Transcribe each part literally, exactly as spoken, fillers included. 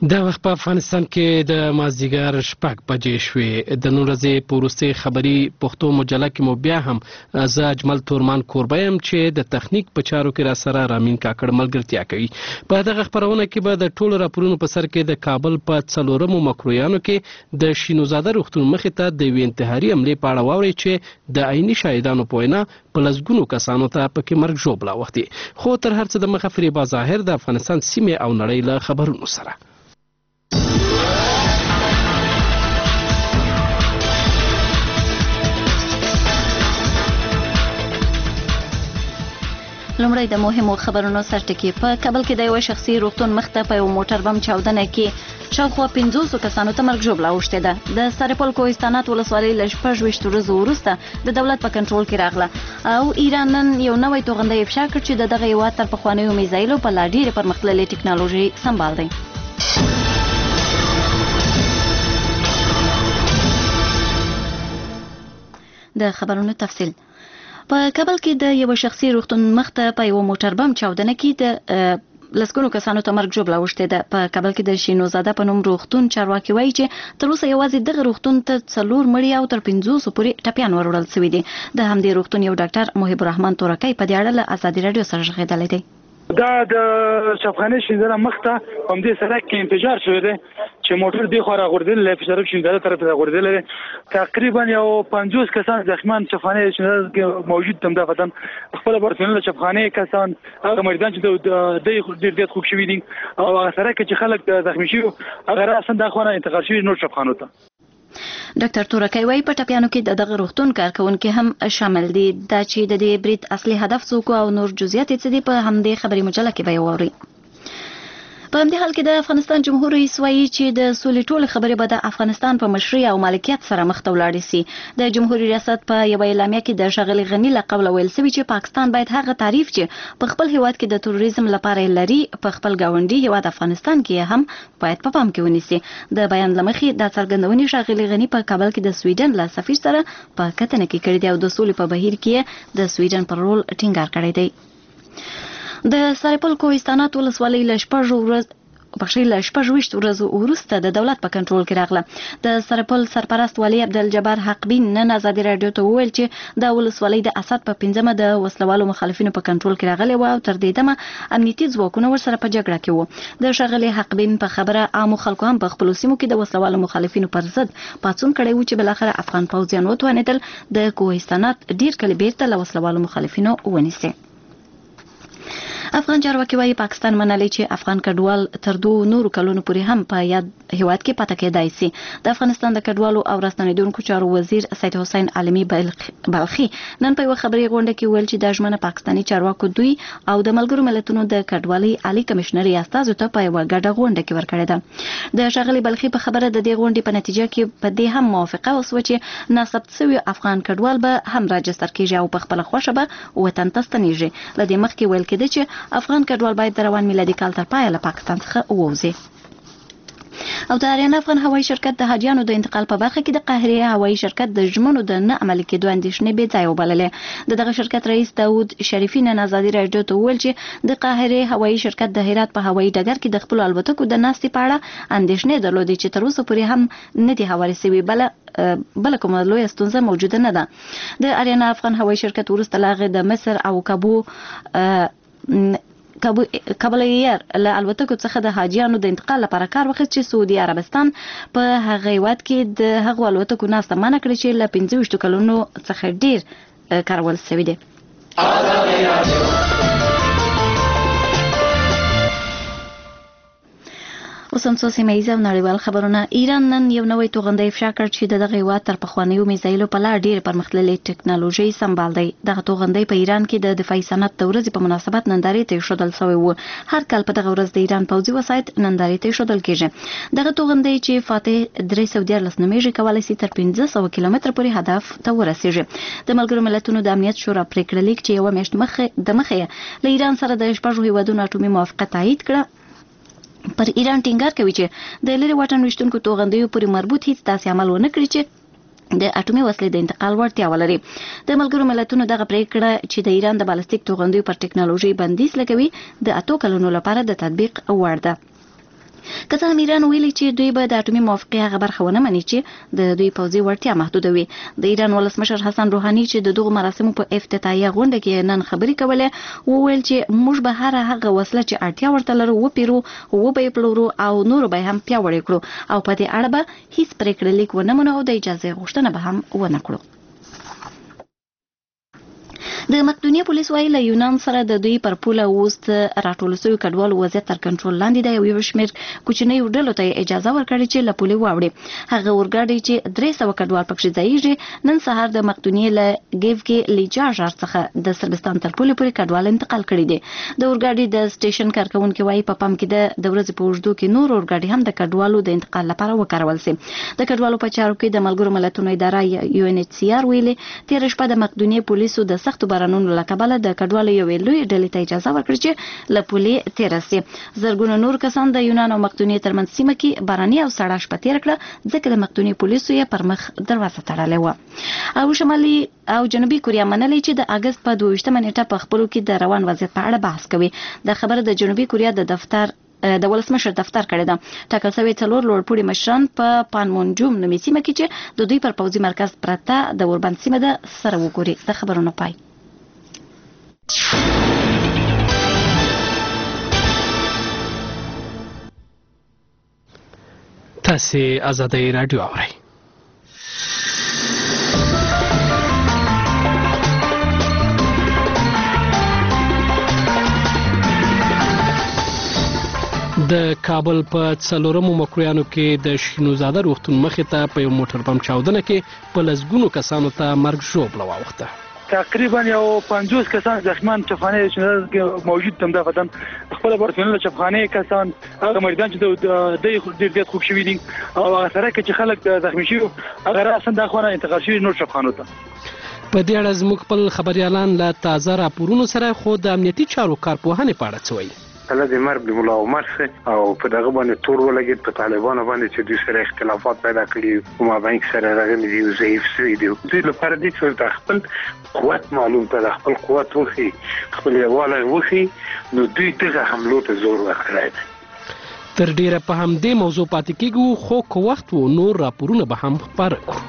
دا وخت په افغانستان کې د مازدیګر شپږ بجې شوې. د نن ورځې په وروستۍ خبري پښتو مجله کې مو بیا هم زه اجمل تورمان کوربه یم چې د تخنیک په چارو کې را سره رامین کاکړ ملګرتیا کوي. په دغه خپرونه کې به د ټولو راپورونو په سر کې د کابل په څلورمو مکرویانو کې د شینوزاده روغتون مخې ته د یوې انتحاري حملې په اړه واورئ چې د عیني شاهدانو په وینا په لسګونو کسانو ته پکې مرګ ژوبله اوښتې. خو تر هر څه دمخه فریبا ظاهر د افغانستان سیمې او نړۍ له خبرونو سره. لومړی د مهمو خبرونو سرټکي. په کابل کې د یو شخصي روغتون مخ ته په یو موټر بم چاودنه کې شاوخوا پنځوسو کسانو ته مرګ ژوبله اوښتې ده. د سرپل کوهستانات ولسوالۍ له شپږ ویشت ورځو وروسته د دولت په کنټرول کې راغله او ایران نن یو نوی توغندی افشا کړ چې د دغه هېواد تر پخوانیو میزایلو په لا ډېرې پرمختللې ټکنالوژي سمبال دی. د خبرونو تفصیل. په کابل کې د یو شخصي روغتون مخ ته په یو موټر بم چاودنه کې د لسګونو کسانو ته مرګ ژوبله اوښتې ده. په کابل کې د شینوزاده په نوم روغتون چارواکي وایي چې تر اوسه یوازې دغه روغتون ته څلور مړي او تر پنځوسو پورې ټپیان وروړل سوي دي. د همدې روغتون یو ډاکټر محب الرحمن تورکی په دې اړه له ازادي راډیو سره غږېدلی دی. دا د شفخانه شیندره مخ ته هم دې سړک کې انفجار شوی دی چې موټر دی خو راغورځېدلی دی، فشار شیندره طرف ته راغورځېدلی دی. تقریبا یو پنځوس کسان زخمیان شفخانه شیندره کې موجود دي. همدغه خپله پرسنل شفخانه کسان هغه مریضان چې د ډېر زیات خوږ شوي دي او هغه سړک کې چې خلک زخمي شوي هغه راسن د خوا نه انتقال شوي نور شفخانو ته. ډاکټر تورکی وایي په ټپیانو کې د دغه روغتون کارکونکي هم شامل دي. دا چې د دې برید اصلي هدف څوک او نور جزئیات یې څه دي په همدې خبري مجله کې به یې واورئ. په همدې حال کې د افغانستان جمهور رئیس وایي چې د سولې ټولې خبرې به د افغانستان په مشرۍ او مالکیت سره مخ ته ولاړې سي. د جمهوریت ریاست په یوه اعلامیه کې د ښاغلي غني له قوله ویل سوي چې پاکستان باید هغه تعریف چې په خپل هیواد کې د تروریزم لپاره لري په خپل ګاونډي هیواد افغانستان کې هم باید په پام کې ونیسي. د بیان له مخې دا څرګندونې ښاغلي غني په کابل کې د سویډن له سفیر سره په کتنه کې کړې دي او د سولې په بهیر کې د سویډن پر رول ټینګار کړی دی. د سرپل کوهستانات ولسوالۍ له شپږو ورځو بخښئ له شپږ ویشت ورځو وروسته د دولت په کنټرول کې راغله. د سرپل سرپرست والي عبدالجبار حقبین نن ازادي راډیو ته وویل چې د ولسوالۍ د اسد په پنځمه د وسلوالو مخالفینو په کنټرول کې راغلی و او تر دې دمه امنیتي ځواکونه ورسره په جګړه کې وو. د ښاغلي حقبین په خبره عامو خلکو هم په خپلو سیمو کې د وسلوالو مخالفینو پر ضد پاڅون کړی و چې بالاخره افغان پوځیان وتوانېدل د کوهستانات ډېر کلي بیرته له وسلوالو مخالفینو ونیسي. افغان چارواکي وایي پاکستان منلی چې افغان کډوال تر دوه نورو کلونو پورې هم په یاد هیواد کې پاتې کېدای سي. د افغانستان د کډوالو او راستنېدونکو چارو وزیر سید حسین عالمي بلخي نن په یوه خبري غونډه کې ویل چې د ژمنه پاکستاني چارواکو دوی او د ملګرو ملتونو د کډوالۍ عالی کمشنري استازو ته په یوه ګډه غونډه کې ورکړې ده. د ښاغلي بلخي په خبره د دې غونډې په نتیجه کې په دې هم موافقه وسوه چې ناثبت شوي افغان کډوال به هم راجستر کیږي او په خپله خوښه به وطن ته ستنیږي. له دې مخکې ویل کېده چې افغان کډوال باید د روان میلادي کال تر پایه له پاکستان څخه ووځي. او د آریانا افغان هوایي شرکت د حاجیانو د انتقال په برخه کې د قاهرې هوایي شرکت د ژمنو د نه عملي کېدو اندېښنې بې ځایه وبللې. د دغه شرکت رئیس داود شریفي نن ازادي راډیو ته وویل چې د قاهرې هوایي شرکت د هرات په هوایي ډګر کې د خپلو الوتکو د ناستې په اړه اندېښنې درلودې چې تر اوسه پورې هم نه دي هوارې سوي، بله بله کومه لویه ستونزه موجوده نه ده. د آریانا افغان هوایي شرکت وروسته له هغې د مصر او کابو کابل ایر له الوتکو څخه د حاجیانو د انتقال لپاره کار واخیست چې سعودي عربستان په هغه هیواد کې د هغو الوتکو ناسته منع کړې چې له پنځه ویشتو کلونو څخه ډیر کارول شوي دي. اوس هم څو سیمه ییز او نړیوال خبرونه. ایران نن یو نوی توغندی افشا کړ چې د دغه هیواد تر پخوانیو میزایلو په لا ډېرې پرمختللې ټکنالوژۍ سمبال دی. دغه توغندی په ایران کې د دفاعي صنعت د ورځې په مناسبت نندارې ته ایښودل سوی و. هر کال په دغه ورځ د ایران پوځي وسایط نندارې ته ایښودل کېږي. دغه توغندی چې فاتح درې سوه دیارلس نومیږي کولی سي تر پنځه سوه کیلومتره پورې هدف ته ورسیږي. د ملګرو ملتونو د امنیت شورا پریکړه لیک چې یوه میاشت مخکې د مخې له ایران سره د شپږو هیوادونو اټومي موافقه تایید کړه پر ایران ټینګار کوي چې د لرې واټن ویشتونکو توغندیو پورې مربوط هیڅ داسې عمل ونه کړي چې د اټومي وسلې د انتقال وړتیا ولري. د ملګرو ملتونو دغه پریکړه چې د ایران د بالستیک توغندیو پر ټکنالوژي بندیز لګوي د اتو کلونو لپاره د تطبیق وړ ده. که څه هم ایران ویلي چې دوی به د اټومي موافقې هغه برخه ونه مني چې د دوی پوځي وړتیا محدودوي. د ایران ولسمشر حسن روحاني چې د دغو مراسمو په افتتاحیه غونډه کې نن خبرې کولې وویل چې موږ به هر هغه وسله چې اړتیا ورته لرو وپیرو او به یې پلورو او نور به هم پیاوړی کړو او په دې اړه به هیڅ پریکړه لیک ونه منو او د اجازه غوښتنه به هم ونه کړو. د مقدونیه پولیس وایي له یونان سره د دوی پر پوله اوس راټول شوي کډوالو وضعیت تر کنټرول لاندې دی او یو شمېر کوچنیو ډلو ته اجازه ورکړې چې له پولې واوړي. هغه اورګاډي چې درې سوه کډوال پکښې ځایږي نن سهار د مقدونیې له ګیفکې لیجا ژار څخه د صربستان تر پولې پورې کډوال انتقال کړي دي. د اورګاډي د سټیشن کارکونکي وایي په پام کې د ورځې په اوږدو کې نور اورګاډي هم د کډوالو د انتقال لپاره وکارول شي. د کډوالو په چارو کې د ملګرو ملتونو اداره یو ان ایچ سی آر ویلي تېره شپه د مقدونیې پولیسو د سختو بارانونو له کبله د کډوالو یوې لویې ډلې ته اجازه ورکړه چې له پولې تېره سي. زرګونه نور کسان د یونان او مقدونیې ترمنځ سیمه کې باراني او سړه شپه تېره کړه ځکه د مقدونیې پولیسو یې پر مخ دروازه تړلې وه. او شمالي او جنوبي کوریا منلې چې د اګست په دوه ویشتمه نیټه په خپلو کې د روان وضعیت په اړه بحث کوي. د خبره د جنوبي کوریا د دفتر د ولسمشر دفتر کړی ده. ټاکل شوی څلور لوړپوړي مشران په پانمونجوم نومي سیمه کې چې د دوی پر پوځي مرکز پرته د اوربند سیمه ده سره وګوري. د خبرونو پای. تاسې آزادۍ راډیو اورئ. د کابل په څلورمو مکرویانو کې د شینوزاده روغتون مخې ته په یو موټر بم چاودنه کې په لسګونو کسانو ته مرګ ژوبله واوښته. تقریبا یو پنځوس کسان زخمیان چپخانه چې موجود تم د بدن خپل برسنل چپخانه کسان هغه مریضان چې د ډېر ډېر خوب شوي دي او هغه سره چې خلک زخمی شوي هغه راسن د خونه انتقال شوي نور چپخانو ته. په دې اړه زموږ خپل خبريالان له تازه راپورونو سره خو د امنیتي چارو کارپوهانې په اړه څه وایي. کله د مرګ د ملا عمر سره او په دغه باندې تور ولګید په طالبانو باندې چې دوی سره اختلافات پیدا کړي او ما بانک سره راغلي دي ضعیف شوي دي. دوی لپاره دي چې د خپل قوت معلوم ته خپل قوت وخی خپل یواله وخی نو دوی دغه حملو ته زور ورکړی. تر ډیره په همدې موضوع پاتې کېږو خو که وخت و نور راپورونه به هم خپاره کړو.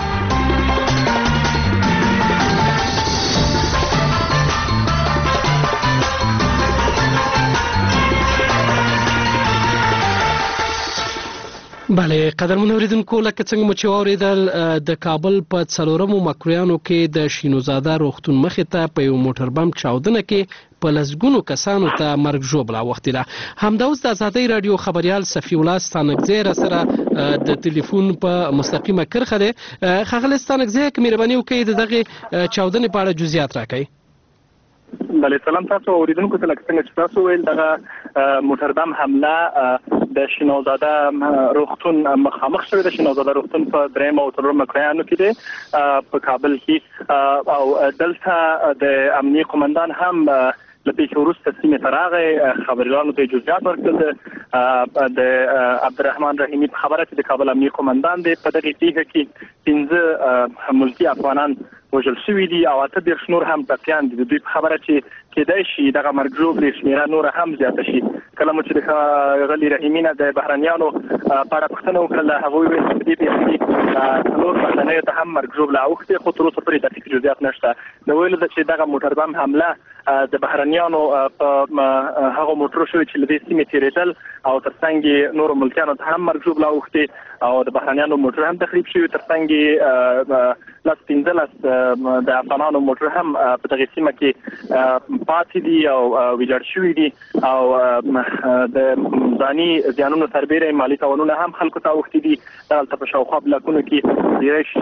بله قدرمن اوریدونکو لکه څنګه مو چې واورېدل د کابل په څلورمو مکرویانو کې د شینوزاده روغتون مخې ته په یو موټر بم چاودنه کې په لسګونو کسانو ته مرګ ژوبله اوښتې. همدا اوس د آزادۍ راډیو خبریال صفي الله ستانکزی را سره د ټلیفون په مستقیمه کرښه دی. ښاغلی ستانکزی که مهرباني وکړئ د دغې چاودنې په اړه جزئیات راکړئ. بله سلام تاسو اوریدونکو ته لکه څنګه چې تاسو ویل دغه موټر بم حمله د شینوزاده روغتون مخامخ شوې ده. شینوزاده روغتون په درېیم او څلورم مکرویانو کې دی په کابل کې او دلته د امنیه قومندان هم له پیښې وروسته سیمې ته راغی خبریالانو ته جزئیات ورکړل. د عبدالرحمن رحیمي په خبره چې د کابل امنیه قومندان دی په دغې پیښه کې پنځه ملکي افغانان وژل شوي دي او اته دېرش نور هم ټپیان دي. د دوی په خبره چې کېدای شي دغه مرګ ژوبلې شمېره نوره هم زیاته شي. کله مو چې د ښاغلي رحیمي نه د بهرنیانو په اړه پوښتنه وکړله هغوی ویل چې په دې پیښه کې څلور بهرنیو ته هم مرګ ژوبله اوښتې خو تر اوسه پورې دقیق جزئیات نشته. نو ویلو ده چې دغه موټر بم حمله د بهرنیانو په هغو موټرو شوي چې له دې سیمې تېرېدل او تر څنګ یې نورو ملکیانو ته هم مرګ ژوبله اوښتې او د بهرنیانو موټر هم تخریب شوي. تر څنګ یې لس پنځلس د افغانانو موټر هم په دغې سیمه کې پاتې دي او ویجاړ شوي دي او د ځاني زیانونو سربیره مالي تاوانونه هم خلکو ته اوښتي دي. دلته په شاوخوا بلاکونو کې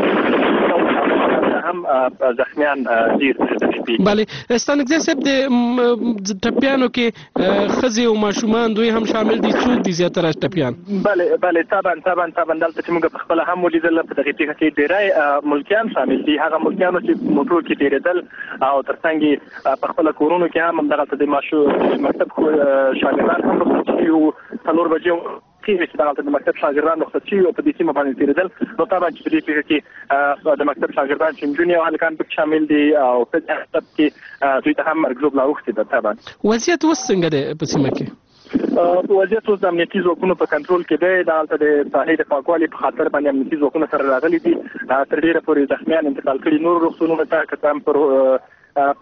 ډېری هم زخمیان ډېر دي. بله ستانکزی صاحب د ټپیانو کې ښځې او ماشومان دوی هم شامل دي. څوک دي زیاتره ټپیان؟ بله بله طبعا طبعا طبعا دلته چې موږ په خپله هم ولیدل په دغې پیښه کې ډېری ملکیان شامل دي. هغه ملکیانو چې موټرو کې تېرېدل او تر څنګ یې په خپله کورونو کې هم همدغلته د ماشو مکتب شاګردان هم رخصت شوي وو. څلور بجې کېږي چې دغلته د مکتب شاګردان رخصت شوي او په دې سیمه باندې تېرېدل. نو طبعا چې په دې پیښه کې د مکتب شاګردان چې نجونې او هلکان پکې شامل دي او په دې مکتب کې دوی ته هم مرګ ژوبله اوښتې ده. طبعا وضعیت اوس څنګه دی په سیمه کې؟ وضعیت اوس د امنیتي ځواکونو په کنټرول کې دی. دلته د ساحې د پاکوالي په خاطر باندې امنیتي ځواکونه سره راغلي دي. تر ډیره پورې زخمیان انتقال کړي. نور روغتونونو ته که څه هم پر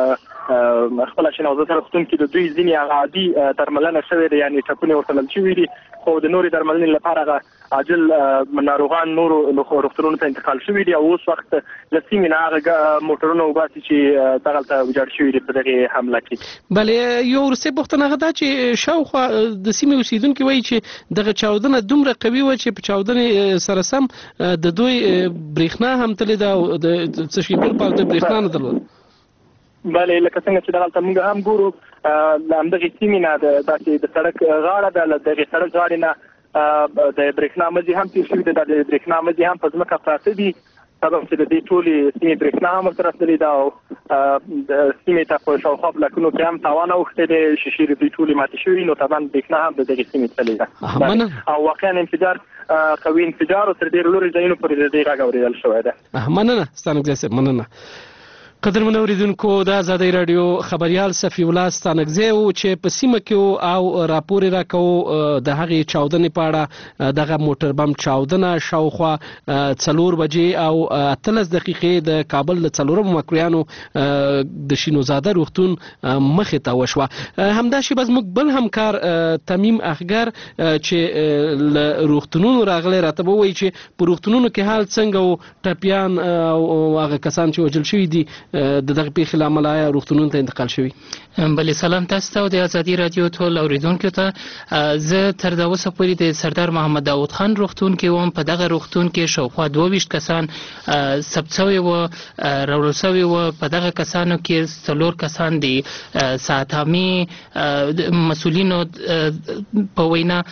په خپل شناوزه روغتون کې د دوی ځینې عادي درملنه شوې ده، یعنی ټپونه ورتلل شوي دي، خو د نورې درملنې لپاره هغه عاجل ناروغان نورو روغتونونو ته انتقال شوي دي. او اوس وخت له سیمې نه هغه موټرونه وباسي چې دغلته ویجاړ شوي دي په دغې حمله کې. بلې یو وروستۍ پوښتنه هغه ده چې شاوخوا د سیمې اوسېدونکي وایي چې دغه چاودنه دومره قوي وه چې په چاودنې سره سم د دوی برېښنا هم تللې ده او د څه شي بل پاو د برېښنا نه درلوده. بله، لکه څنګه چې دغلته موږ هم ګورو له همدغې سیمې نه داسې د سړک غاړه ده، له دغې سړک غاړې نه د برېښنا مزي هم تېر شوي دي. د برېښنا مزي هم په ځمکه پراته دي، سبب چې د دې ټولې سیمې برېښنا هم ورته رسېدلې ده او د سیمې ته په شاوخوا بلاکونو کې هم تاوان اوښتی دی. شیشې د دوی ټولې ماتې شوي، نو طبعا برېښنا هم د دغې سیمې تللې ده او واقعا انفجار قوي انفجار او تر ډېرو لرې ځایونو پورې د دې غږ اورېدل شوی ده. مننه ستانکزی صاحب، مننه. قدرمن اوریدونکو، د ازادۍ راډیو خبریال صفی الله ستانکزی و چې په سیمه کې او راپور راکوه د هغې چاودنې په اړه. دغه موټر بم چاودنه شاوخوا څلور بجې او اتلس دقیقې د کابل له څلورمو مکرویانو د شینوزاده روغتون مخې ته وشوه. همدا شیبه زموږ بل همکار تمیم اخګر چې له روغتونونو راغلی راته به ووایي چې په روغتونونو کې حال څنګه و، ټپیان او هغه کسان چې وژل شوي دي د دغه پیښې له امله آیا روغتونونو ته انتقال شوي؟ بلې سلام تاسو ته او د ازادي راډیو ټول اوریدونکو ته. زه تر دا اوسه پورې د سردار محمد داود خان روغتون کې وم. په دغه روغتون کې شاوخوا دوه ویشت کسان ثبت شوي وو، راوړل شوي وو. په دغه کسانو کې څلور کسان دي ساعتامي مسؤلینو په وینا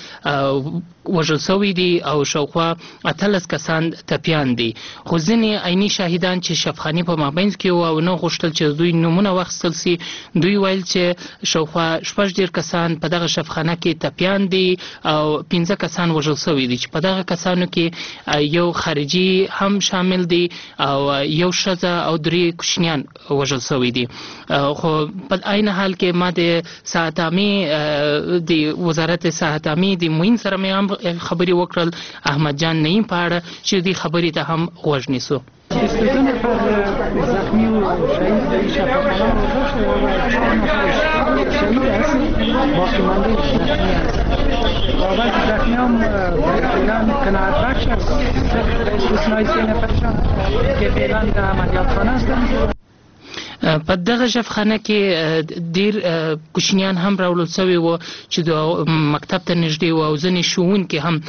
وژل شوي دي او شاوخوا اتلس کسان ټپیان دي. خو ځینې عیني شاهدان چې شفخاني په مابینځ کې وو او نه غوښتل چې دوی نومونه واخیستل سي، دوی ویل چې شاوخوا شپږ ډېر کسان په دغه شفخانه کې ټپیان دي او پنځه کسان وژل شوي دي، چې په دغه کسانو کې یو خارجي هم شامل دي او یو ښځه او درې کوچنیان وژل شوي دي. خو په عین حال کې ما د ساعتامي د وزارت ساعتامي د معین سره مې هم خبرې وکړل، احمد جان نعیم په اړه، چې دې خبرې ته هم غوږ نیسو. دو نفر زخمی و شهید در این شفاخانه رو داشت و چهار نفر یک شهید هست، باقی مانده زخمی هست. و بعد زخمی هم فعلا قناعت بخش است، استثنای سه نفرشان که فعلا در عملیات خانه هستند. په دغه شفخانه کې ډیر کوچنیان هم راوړل شوي وو چې د مکتب ته نږدې وو او ځینې ښوونکي هم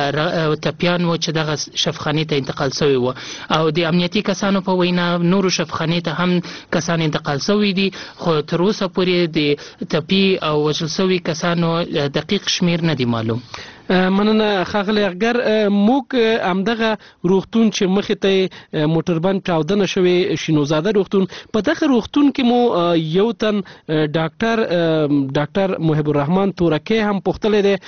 ټپیان وو چې دغه شفخانې ته انتقال شوي وو. او د امنیتي کسانو په وینا نورو شفخانې ته هم کسان انتقال شوي دي، خو تر اوسه پورې د ټپي او وژل شوي کسانو دقیق شمیر نه دی معلوم. مننه ښاغلی اخګر. موږ همدغه روغتون چې مخې ته موټر بم چاودنه شوې شینوزاده روغتون، په دغه روغتون کې مو یو تن ډاکټر ډاکټر محب الرحمن تورکی هم پوښتلی دی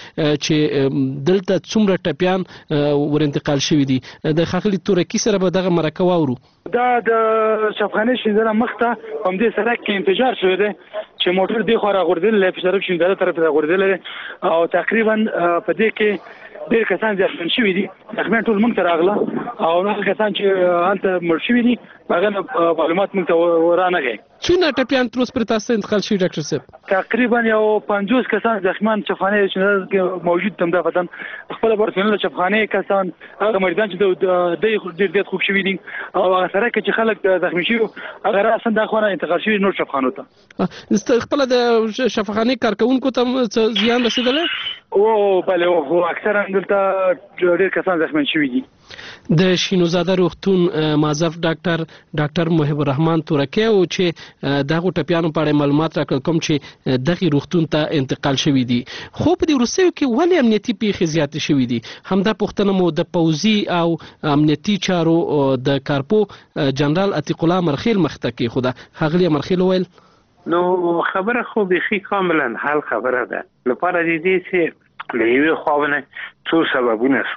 چې دلته څومره ټپیان ور انتقال شوي دي. د ښاغلي تورکی سره به دغه مرکه واورو. دا د شفخانه شینزره مخته هم دې سړک کې انفجار شوی دی چې موټر دی خو راغورځېدلی دی، فشارک شینزره طرف ته راغورځېدلی دی او تقریبا په دې کې ډېر کسان زخمیان شوي دي. زخمیان ټول موږ ته راغله او هغه کسان چې هلته مړ شوي دي هغه نه معلومات موږ ته رانغی. څونه ټپیان تر اوسه پورې تاسو ته انتقال شوي ډاکټر صاحب؟ تقریبا یو پنځوس کسان زخمیان شفخانه شینزره کې موجود دي. همدا فتن خپله پرسنل شفخانه کسان هغه مریضان چې د ډېر زیات خوب شوي دي او هغه سره کې چې خلک زخمي شوي هغه راسن دا خونه انتقال شوي نور شفخانو ته. خپله د شفخانې کارکوونکو ته زیان رسېدلی؟ او بله او اکثرا دلته ډېر کسان زخمیان شوي دي. د شینوزاده روغتون معزف ډاکټر ډاکټر محب الرحمن تورکی و چې دغه ټپیانو په اړه معلومات راکړل کوم چې دغه روغتون ته انتقال شوي دي. خو په دې وروستیو کې ولې امنیتي پیښې زیاتې شوي دي؟ همدا پوښتنه مو د پوځي او امنیتي چارو د کارپو جنرال عتیق الله مرخیل مخ ته کېښوده. ښاغلي مرخیل وویل نو خبره خو بیخي کاملا حل خبره ده. لپاره د دې چې له یوې خوا نه څو سببونه شول.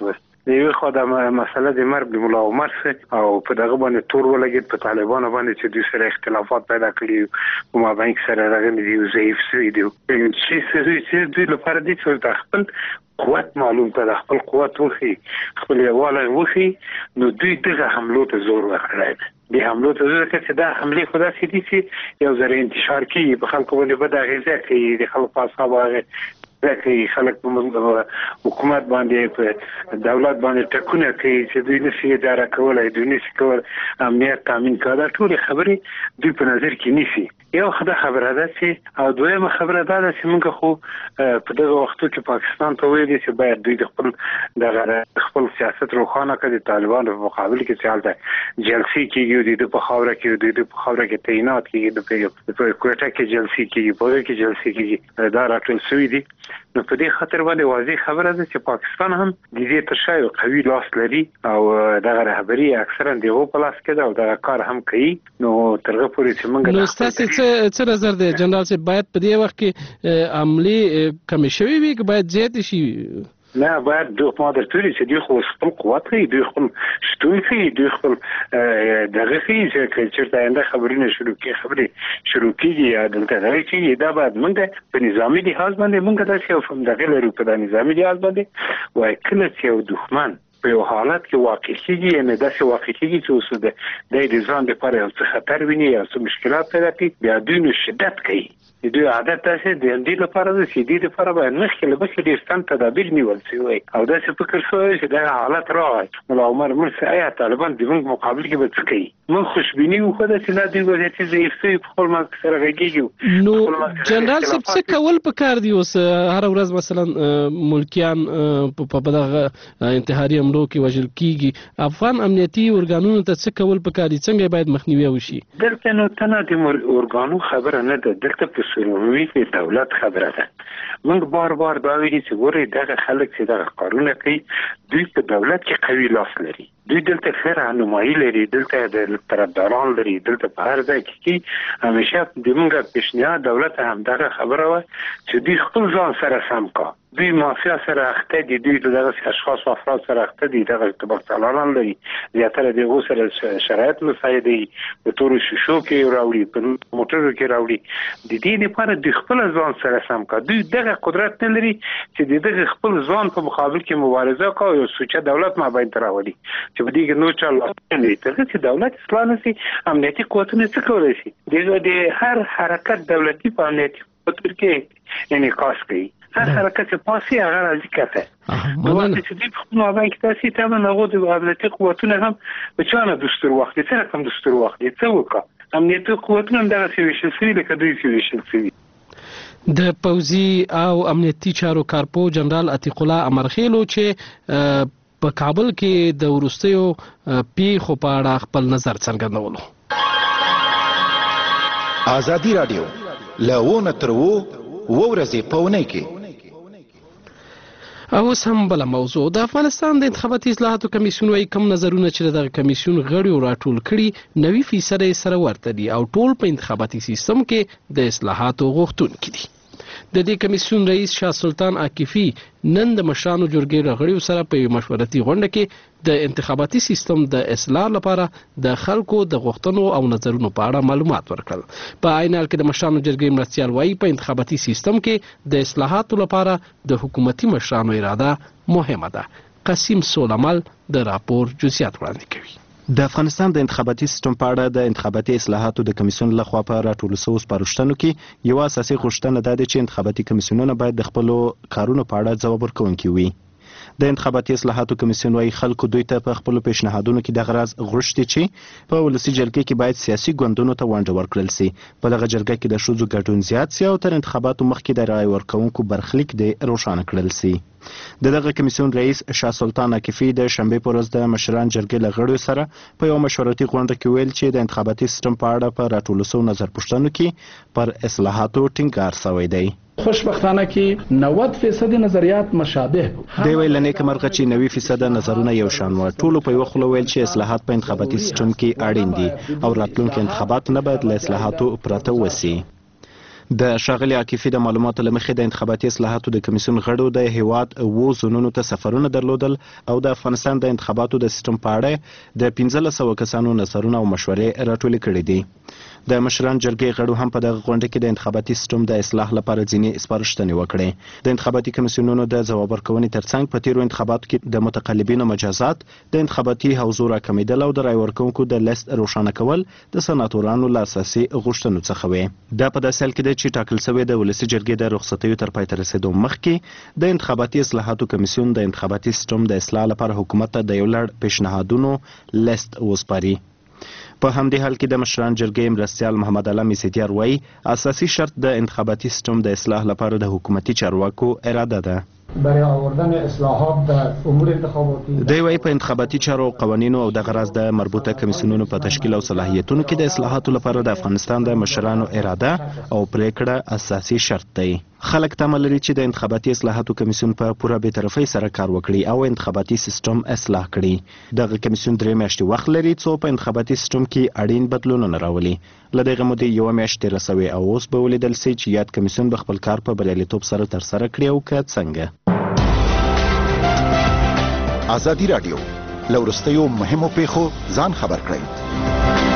د یو خو د مسله د مرګ د مولا عمر څخه او په دغه باندې تور ولګید په طالبانو باندې چې دوی سره اختلافات پیدا کړي او ما باندې سره راغلي دي ضعیف شوی دي چې چې دوی لپاره دي چې خپل قوت معلوم کړه خپل قوت وخی خپل یواله وخی نو دوی دغه حملو ته زور ورکړي د حملو ته زور چې دا حمله خدا سي دي چې یو ځای انتشار کوي په خلکو باندې بد اغیزه کوي د خلکو په اصحاب کوي خلک په حکومت باندې په دولت باندې ټکونه کوي چې دوی نشي اداره کولای دوی نشي کول امنیت تامین کړه ټول خبرې دوی په نظر کې نیسي یو خدای خبره ده چې او دویمه خبره ده چې موږ خو په دغه وختو کې پاکستان ته ویلي چې باید دوی د خپل د خپل سیاست روښانه کړي د طالبانو په مقابل کې چې حالت جلسي کېږي د په خاوره کې د په خاوره کې تعینات کېږي د په کوټه کې جلسي کېږي په کې جلسي کېږي دا راټول شوی دي نو په دې خاطر باندې واضح خبره ده چې پاکستان هم د دې تر شا یو قوي لاس لري او دغه رهبري اکثرا دغه په لاس کې ده او دغه کار هم کوي نو ترغه پورې چې موږ نو تاسو څه څه نظر دی جنرال صاحب باید په دې وخت کې عملی کم شوی وي که باید زیات شي نه باید دوه ماده توري چې دوی خو خپل قوت لري دوی خپل شتون لري دوی خپل دغه هیڅ چې د آینده خبرونه شروع کی خبرې شروع کیږي دلته راځي چې دا بعد موږ په نظامی لحاظ باندې موږ د څه فهم دغه لرو په نظامی لحاظ باندې وای کله چې یو دښمن په یو حالت کې واقع کیږي نه داسې واقع کیږي چې اوس د د ځان لپاره یو څه خطر ویني یا څه مشکلات پیدا کوي بیا دوی نو شدت کوي دوی عادت تاسو د دې لپاره د سیدی لپاره باید مخکې له مخکې ډیر ستن تدابیر نیول شي وي او دا څه فکر شوی چې دا حالت راغی مولا عمر مرسي آیا طالبان د موږ مقابل کې به څه کوي موږ خوشبینی وو د چې نه دی وضعیت ضعیف شي په خپل مخ سره غږیږي نو جنرال صاحب څه کول پکار دی اوس هر ورځ مثلا ملکیان په دغه انتحاري حملو کې وژل کیږي افغان امنیتي ارګانونو ته څه کول پکار دي څنګه باید مخنیوي وشي دلته نو تنه د ارګانو خبره نه ده دلته په سروي کې دولت خبره ده موږ بار بار دا ویلي چې ګوري دغه خلک چې دغه قانون کوي دوی په دولت کې قوي لاس لري دوی دلته خیر رهنمایي لري دلته د طرفداران لري دلته په هر ځای کې همیشه د موږ پیشنهاد دولت هم دغه خبره و چې دوی خپل ځان سره سم کا دوی مافیا سره اخته دي دوی دغه اشخاص او افراد سره اخته دي دغه تبعتلان لري زیاتره دغه سره شرایط مساعدي په تور شیشو کې راوړي په موټرو کې راوړي د دې لپاره د خپل ځان سره سم کا دوی دغه قدرت نه لري چې دغه خپل ځان په مقابل کې مبارزه کوي او سوچه دولت ما باید راوړي چې په دې کې نو چا نه وي ترڅو چې دولت اصلاح نشي امنیتي قوتونه څه کولی شي دغه د هر حرکت دولتي په امنیتي قوتو کې یعنی کاس کوي هر حرکت پاسي هغه راځي کته نو چې دې په نو باندې تاسو ته نه غوډه د امنیتي قوتونه هم په چانه دستور وخت څه کوم دستور وخت څه وکړه امنیتي قوتونه هم دغه څه ویشل شوي لکه دوی چې ویشل شوي د پوځي او امنیتي چارو کارپو جنرال عتیق الله امرخیلو چې په کابل کې د ورستیو پیښو په اړه خپل نظر څرګندولو ازادي رادیو لونه تر وو ورځې پونه کې او سم بل موضوع د افغانستان د انتخاباتي اصلاحاتو کمیسیون وايي کم نظرونه چې دغه کمیسیون غړي راټول کړي نوي فیصد سره ورته دي او ټول په انتخاباتي سیستم کې د اصلاحاتو غوښتونکي دي د دې کمیسیون رئیس شاه سلطان عاکفي نن د مشرانو جرګې راغړیو سره په مشورتي غونډه کې د انتخاباتي سیستم د اصلاح لپاره د خلکو د غوښتنو او نظرونو په اړه معلومات ورکړل په عین حال کې د مشرانو جرګې مرستیال وايي په انتخاباتي سیستم کې د اصلاحاتو لپاره د حکومتي مشرانو اراده مهمه ده قسیم سولمل د راپور جزئیات وړاندې کوي د افغانستان د انتخاباتي سیستم په اړه د انتخاباتي اصلاحاتو د کمیسیون لخوا په راټولو شوو سپارښتنو کې یو اساسي غوښتنه ده چې انتخاباتي کمیسیونونه باید د خپلو کارونو په اړه ځواب ورکوونکي وي د انتخاباتي اصلاحاتو کمیسیون وايي خلکو دوی ته په خپلو پیشنهادونو کې دغه راز غوښتي چې په ولسي جرګې کې باید سیاسي ګوندونو ته ونډه ورکړل سي په دغه جرګه کې د ښځو ګډون زیات سي او تر انتخاباتو مخکې د رایې ورکوونکو برخلیک د روښانه کړل سي د دغه کمیسیون رئیس شاه سلطان عاکفي د شنبې په ورځ د مشران جرګې له غړیو سره په یو مشورتي غونډه کې ویل چې د انتخاباتي سیستم په اړه په راټولو شوو نظر پوښتنو کې پر اصلاحاتو ټینګار شوی دی خوشبختانه کې نود فیصد نظریات مشابه دی ویل نه کمرغه چې نوي فیصد نظرونه یو شان و ټول په یو خلو ویل چې اصلاحات په انتخاباتي سیستم کې اړین دي او راتلونکي انتخابات نه باید له اصلاحاتو پرته وسی د ښاغلي عاکفي د معلوماتو له مخې د انتخاباتي اصلاحاتو د کمیسیون غړو د هیواد اوو زونونو ته سفرونه درلودل او د افغانستان د انتخاباتو د سیستم په اړه د پنځلس سوه کسانو نظرونه او مشورې راټولې کړي دي. د مشران جرګې غړو هم په دغه غونډه کې د انتخاباتي سیستم د اصلاح لپاره ځینې سپارښتنې وکړې. د انتخاباتي کمیسیونونو د ځواب ورکونې ترڅنګ په تیرو انتخاباتو کې د متقلبینو مجازات، د انتخاباتي حوزو راکمیدل او د رای ورکوونکو د لیست روښانه کول د سناتورانو له اساسي غوښتنو څخه وې. دا په داسې حال کې ده چې ټاکل شوې د ولسي جرګې د رخصتیو تر پای ته رسېدو مخکې د انتخاباتي اصلاحاتو کمیسیون د انتخاباتي سیستم د اصلاح لپاره حکومت ته د یو لړ پیشنهادونو لیست وسپاري. په همدې حال کې د مشران جرګې مرستیال محمد علم میسیتیار وایي اساسي شرط د انتخاباتي سیستم د اصلاح لپاره د حکومتي چارواکو اراده ده. برای آوردن اصلاحات در امور انتخاباتی دی وايي په انتخاباتي چارو او قوانینو او د غرض د مربوطه کمیسیونونو په تشکیل او صلاحیتونو کې د اصلاحاتو لپاره د افغانستان د مشرانو اراده او پریکړه اساسي شرط دی. خلک تمه لري چې د انتخاباتي اصلاحاتو کمیسیون په پوره بېطرفۍ سره کار وکړي او انتخاباتي سیستم اصلاح کړي. دغه کمیسیون درې میاشتې وخت لري څو په انتخاباتي سیستم کې اړین بدلونونه راولي. له دغه مودې یوه میاشت تېره سوې او اوس به ولیدل سي چې یاد کمیسیون به خپل کار په بریالیتوب سره ترسره کړي او که څنګه. ازادي راډیو له وروستیو مهمو پیښو ځان خبر کړئ.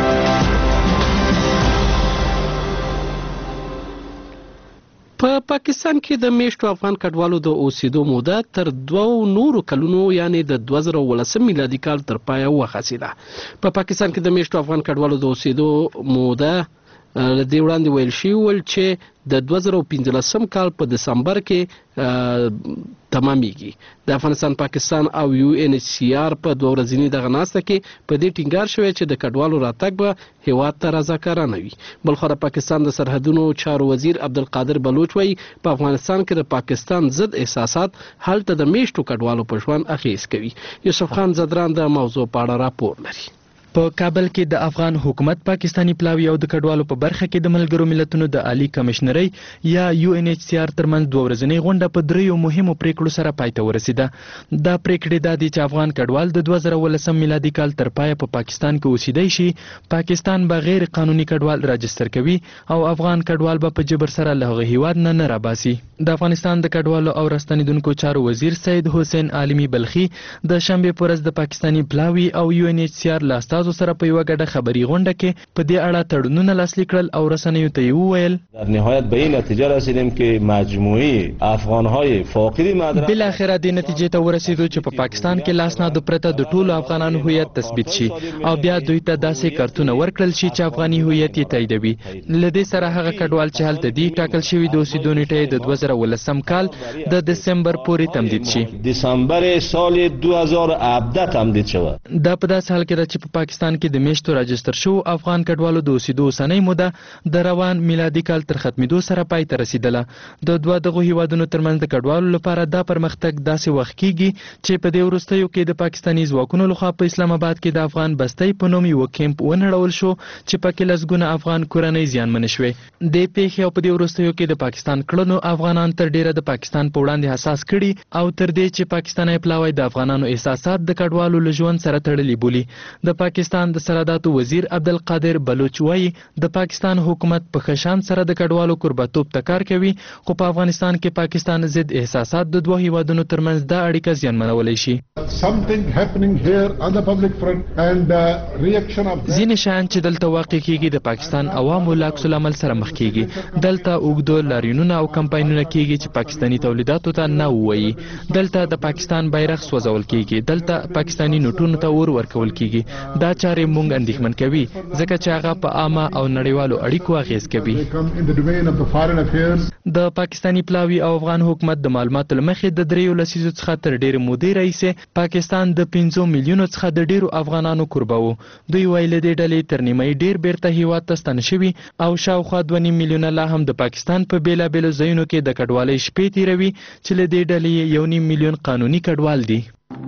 په پاکستان کې د میشتو افغان کډوالو د اوسېدو موده تر دوو نورو کلونو یعنی د دوه زره اوولسم میلادي کال تر پایه وخځېده. په پاکستان کې د میشتو افغان کډوالو د اوسېدو موده له دې وړاندې ویل شوي ول چې د دوه زره پنځلسم کال په دسمبر کې تمامېږي. د افغانستان، پاکستان او یو ان ایچ سی آر په دوه ورځنۍ دغه ناسته کې په دې ټینګار شوی چې د کډوالو راتګ به هیواد ته رضاکارانه وي. بلخو د پاکستان د سرحدونو چارو وزیر عبدالقادر بلوچ وایي په افغانستان کې د پاکستان ضد احساسات هلته د میشتو کډوالو په ژوند اغیز کوي. یوسف خان زدران د موضوع په اړه راپور لري. په کابل کې د افغان حکومت پاکستانی پلاوی او د کډوالو په برخه کې د ملګرو ملتونو د عالی کمشنرۍ یا یو ان ایچ سی آر ترمنځ دوه ورځنۍ غونډه په دریو مهمو پریکړو سره پای ته ورسیده. دا پریکړې دا دي چې افغان کډوال د دوه زره اوولسم میلادي کال تر پایه په پاکستان کې اوسېدی شي، پاکستان به غیر قانوني کډوال راجستر کوي او افغان کډوال به په جبر سره له هغه هیواد نه نه راباسي. د افغانستان د کډوالو او راستنیدونکو چارو وزیر سید حسین عالمی بلخي د شنبه په ورځ د پاکستانی پلاوی او یو ان ایچ سی آر له استازو سره په یوه ګډه خبري غونډه کې په دې اړه تړونونه لاسلیک کړل او رسنیو ته یې وویل در نهایت به این نتیجه رسیدیم که مجموعی افغانهای فاقد مدرک بالاخره دې نتیجې ته ورسېدو چې په پاکستان کې لاسنادو پرته د ټولو افغانانو هویت تثبیت شي او بیا دوی ته داسې کارتونه ورکړل شي چې افغاني هویت یې تاییدوي. له دې سره هغه کډوال چې هلته دي ټاکل شوي د اوسېدو نیټه یې د دوه زره اوولسم کال د دسمبر پورې تمدید شي. دسامبر سال دو هزار و هفده تمدید شود. دا په داسې حال کې ده چې په پاکستان کې د میشتو راجستر شو افغان کډوالو د اوسېدو اوسنۍ موده د روان میلادي کال تر ختمېدو سره پای ته رسیدله. د دوه دغو هیوادونو ترمنځ د کډوالو لپاره دا پرمختګ داسې وخت کیږي چې په دې وروستیو کې د پاکستاني ځواکونو لخوا په اسلام آباد کې د افغان بستۍ په نوم یو کیمپ ونړول شو چې پکې لسګونه افغان کورنۍ زیانمنې شوې. دې پیښې او په دې وروستیو کې د پاکستان کړنو افغانان تر ډیره د پاکستان په وړاندې حساس کړي او تر دې چې پاکستاني پلاوی د افغانانو احساسات د کډوالو له ژوند سره تړلي بولي. د پاکستان د سرحداتو وزیر عبدالقادر بلوچ وایي د پاکستان حکومت په خشان سره د کډوالو قربتوب ته کار کوي، خو په افغانستان کې پاکستان ضد احساسات د دوه هیوادونو ترمنځ دا اړیکه زیانمنولی شي. ځینې شیان چې دلته واقع کیږي د پاکستان عوامو له عکس العمل سره مخ کیږي. دلته اوږده لاریونونه او کمپاینونه کیږي چې پاکستاني تولیداتو ته نه ووایي. دلته د پاکستان بیرغ سوځول کیږي. دلته پاکستاني نوټونو ته اور ورکول کیږي. دا چارې موږ اندېښمن کوي ځکه چې هغه په عامه او نړیوالو اړیکو اغیز کوي. د پاکستاني پلاوی او افغان حکومت د معلوماتو له مخې د دریو لسیزو څخه تر ډېرې مودې راهیسې پاکستان د پنځو میلیونو څخه د ډېرو افغانانو کوربه و. دوی وایي له دې ډلې تر نیمایي ډېر بیرته هیواد ته ستانه شوي او شاوخوا دوه نیم میلیونه لا هم د پاکستان په بېلابېلو ځایونو کې د کډوالۍ شپې تېروي چې له دې ډلې یو نیم میلیون قانوني کډوال دي.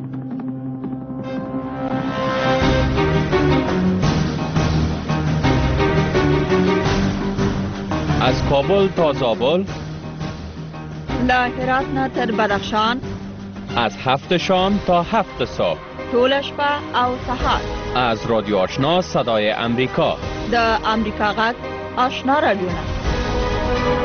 از کابل تا زابل، له هرات نه تر بدخشان، از هفت شام تا هفت صبح، ټوله شپه او سهار، از رادیو آشنا صدای امریکا، د امریکا غږ آشنا رادیو نه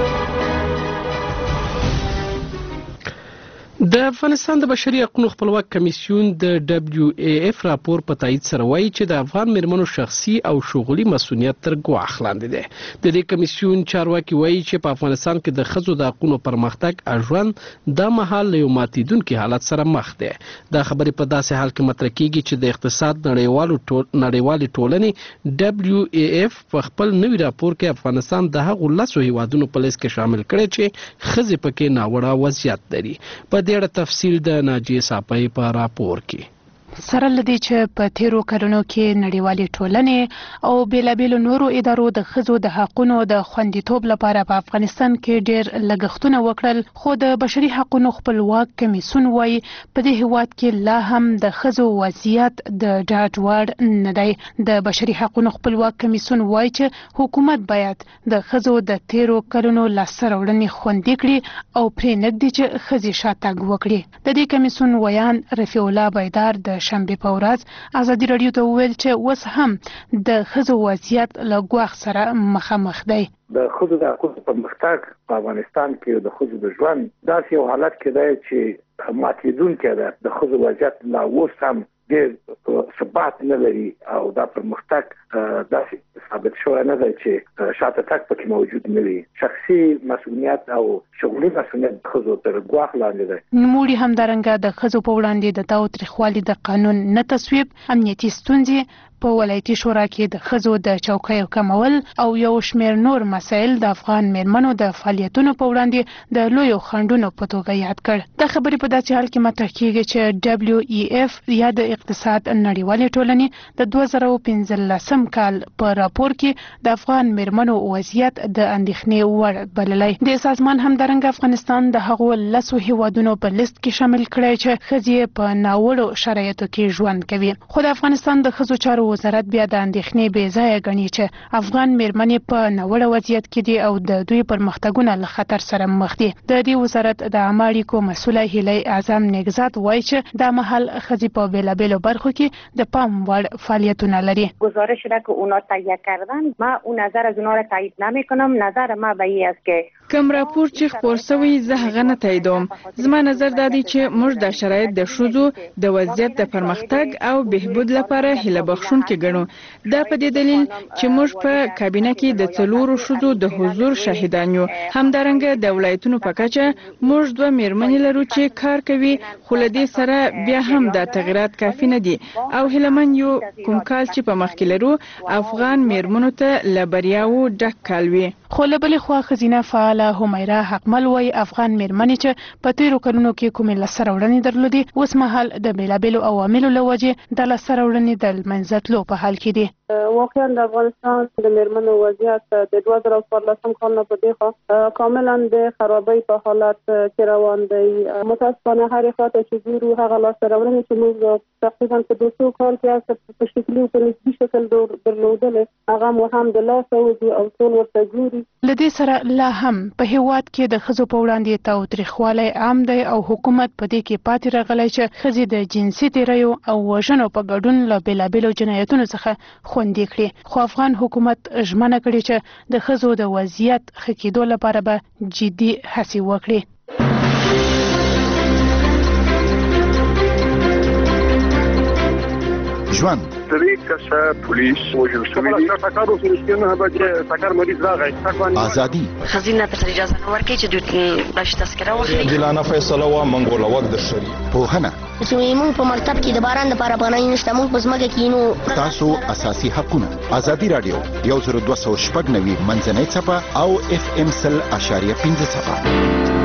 د افغانستان د بشري حقوقو خپلواک کمیسیون د دبليو ای اف راپور په تایید سره وایي چې د افغان میرمنو شخصي او شغلي مسؤلیت تر ګواښ لاندې دی. د دې کمیسیون چارواکي وایي چې په افغانستان کې د ښځو د حقوقو پرمختګ او ژوند د مهال له یو ماتیدونکي حالت سره مخ دی. دا خبرې په داسې حال کې مطرح کیږي چې د اقتصاد نړیوالو نړیوالې ټولنې دبليو ای اف په خپل نوي راپور کې افغانستان د هغو لسو هیوادونو په لیست کې شامل کړی چې ښځې پکې ناوړه وضعیت لري. په دې اړه تفصیل د ناجیه صافی په راپور کې. سره لدی چې په تیرو کلونو کې نړیوالې ټولنې او بیلابیلو نورو ادارو د ښځو د حقونو د خوندیتوب لپاره په افغانستان کې ډېر لګښتونه وکړل، خو د بشري حقونو خپلواک کمیسیون وایي په دې هیواد کې لا هم د ښځو وضعیت د ډاډ وړ نه دی. د بشري حقونو خپلواک کمیسیون وایي چې حکومت باید د ښځو د تیرو کلونو لاسته راوړنې خوندي کړي او پرې نږدې چې ښځې شاتګ وکړي. د دې کمیسیون ویان رفیع الله بیدار د شنبه په ورځ ازادي راډیو ته وویل چې اوس هم د ښځو وضعیت له ګواښ سره مخامخ دی. د ښځو د حقوقو پرمختګ په افغانستان کې د ښځو د ژوند داسې یو حالت کې دی چې ماتیدونکی ده. د ښځو وضعیت لا اوس هم ډېر ثبات نه لري او دا پرمختګ داسې ثابت شوی نه دی چې شاته تګ پکې موجود نه وي. شخصي مسؤلیت او شغلي مسؤلیت د ښځو تر ګواښ لاندې دی. نوموړي همدارنګه د ښځو په وړاندې د تاوتریخوالي د قانون نه تصویب، امنیتي ستونزې په ولایتي شورا کې د ښځو د چوکیو کمول او یو شمېر نور مسایل د افغان میرمنو د فعالیتونو په وړاندې د لویو خنډونو په توګه یاد کړ. دا خبرې په داسې حال کې مطرح کیږي چې دبليو ای اف یا د اقتصاد نړیوالې ټولنې د دوه زره پنځلسم کال په راپور کې د افغان میرمنو وضعیت د اندېښنې وړ بللی. د سازمان همدارنګه افغانستان د هغو لسو هیوادونو په لیست کې شامل کړی چې ښځې په ناوړو شرایطو کې ژوند کوي. خو د افغانستان د ښځو چارو وزارت بیا د اندېښنې بې ځایه ګڼي چې افغان میرمنې په ناوړه وضعیت کې دي او د دوی پرمختګونه له خطر سره مخ دي. د دې وزارت د عامه اړیکو مسؤله هیلۍ اعظم نګزات وایي چې دا مهال ښځې په بیلابیلو برخو کې د پام وړ فعالیتونه لري. گزارش را که اونا تهیه کردن ما اون نظر از اونا را تایید نمیکنم. نظر ما به این است که کوم راپور چې خپور شوی زه هغه نه تاییدوم. زما نظر دا دی چې موږ د شرایط د ښځو د وضعیت د پرمختګ او بهبود لپاره هیله بخښونکي ګڼو. دا په دې دلیل چې موږ په کابینه کې د څلورو ښځو د حضور شاهدان یو. همدارنګه د ولایتونو په کچه موږ دوه میرمنې لرو چې کار کوي، خو له دې سره بیا هم دا تغیرات کافي نه دي او هیلمن یو کوم کال چې په مخ کې لرو افغان میرمنو ته له بریاوو ډک کال وي. خو له بلې خوا ښځینه فعاله همیرا حقمل وایي افغان میرمنې چې په تیرو کلونو کې کومې لاسته راوړنې درلودې اوس مهال د بیلابیلو عواملو له وجې د لاسته راوړنې د لمنځه تلو په حال کې دي. واقعا د افغانستان د میرمنو وضعیت د دوه زره څوارلسم کال نه په دې خوا کاملا د خرابۍ په حالت کې روان دی. متاسفانه هر خواته چې ګورو هغه لاسته راوړنې چې موږ تقریبا په دوه سوه کال کې په شکلي او په نسبي شکل درلودلې هغه مو هم د لاسه وځي او ټول ورته ګوري. له دې سره لا هم په هیواد کې د ښځو په وړاندې تاوتریخوالی عام دی او حکومت په دې کې پاتې راغلی چې ښځې د جنسي تیریو او وژنو په ګډون له بیلابیلو جنایتونو څخه خوندي کړي. خو افغان حکومت ژمنه کړې چې د ښځو د وضعیت ښه کېدو لپاره به جدي هڅې وکړي. ژوند سری کسا پولیس وجل شوی دی سکارو سرسکینه به سکار مریض راغی ازادي خزینه ته اجازه نه ورکړي چې دوی باش تذکره واخلي. جلانه فیصله وا منګول وخت د شری پوهنه چې موږ په مکتب کې د باران لپاره پناه نشته موږ په ځمکه کې نو تاسو اساسي حقونه. ازادي رادیو یو زر دوه سوه شپږ نوي منځنۍ څپه او اف ام سل اشاریه پنځه څپه.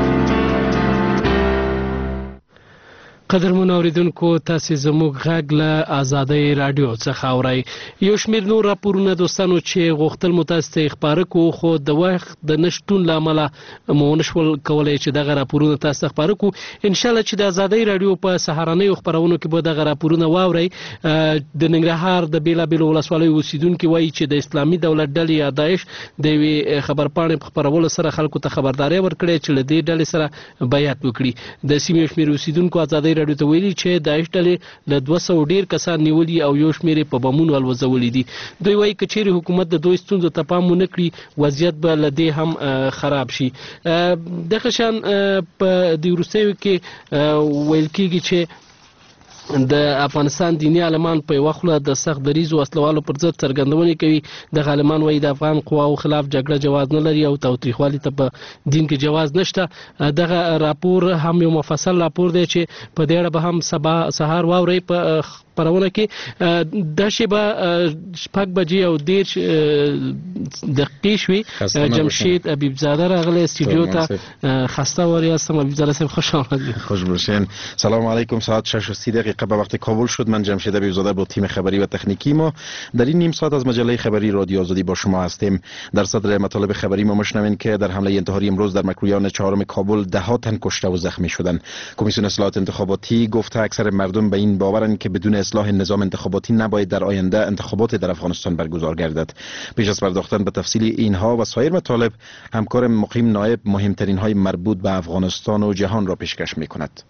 قدرمن اوریدونکو تاسو زموږ غږ له ازادۍ رادیو څخه اورئ. یو شمېر نور راپورونه دوستانو چې غوښتل مو تاسو ته خبره کوو خو د وخت د نشټون له امله مو نشول کولای چې دغه راپورونه تاسو ته خبره کوو. ان شاء الله چې د ازادۍ رادیو په سهارنیو خبرونو کې به دغه راپورونه واورئ. د ننګرهار د بیلابیلو ولسوالیو اوسیدونکو وایي چې د اسلامي دولت ډلې یا داعش د یوې خبرپاڼې په خپرولو سره خلکو ته خبرداري ورکړې چې له دې ډلې سره بیعت وکړي. د سیمې شمېر اوسیدونکو ازادۍ رادیو ته ویلي چې داعش ډلې له دوه سوه ډیر کسان نیولي او یو شمېر په بمونو الوځولي دي. دوی وایي که چیرې حکومت د دوی ستونزو ته پام ونه کړي وضعیت به له دې هم خراب شي. دغه شان په دې وروستیو کې ویل کېږي چې د افغانستان دینی عالمان په یوه خوله د سخت دریځو وسلوالو پر ضد څرګندونې کوي. دغه عالمان وایي د افغان قواو خلاف جګړه جواز نه لري او تاوتریخوالي ته په دین کې جواز نشته. دغه راپور هم یو مفصل راپور دی چې په دې اړه به هم سبا سهار واورئ په خپرونه کې. دا شیبه شپږ بجې او دېرش دقیقې شوې. جمشید حبیبزاده راغلی استودیو ته. خسته واریاستم حبیبزاده صاحب، خوش آمدید. خوش باشین. سلام علیکم. ساعت شش و سی دقیقه به وقت کابل شد. من جمشید حبیبزاده با تیم خبری و تکنیکی ما در این نیم ساعت از مجله خبری رادیو آزادی با شما هستیم. در صدر مطالب خبری ما مشنوین که در حمله انتحاری امروز در مکرویان چهارم کابل ده ها تن کشته و زخمی شدند. کمیسیون اصلاحات انتخاباتی گفته اکثر مردم به این باورند که بدون اصلاح نظام انتخاباتی نباید در آینده انتخابات در افغانستان برگزار گردد. پیش از پرداختن به تفصیل اینها و سایر مطالب، همکار مقیم نایب مهمترین های مربوط به افغانستان و جهان را پیشکش می‌کند.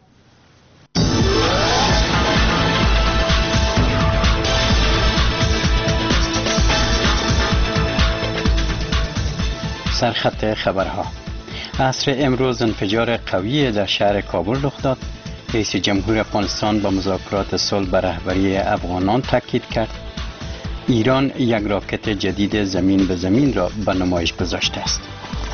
سرخط خبرها. عصر امروز انفجار قوی در شهر کابل رخ داد. رئیس جمهور افغانستان با مذاکرات صلح به رهبری افغانان تاکید کرد. ایران یک راکت جدید زمین به زمین را به نمایش گذاشته است.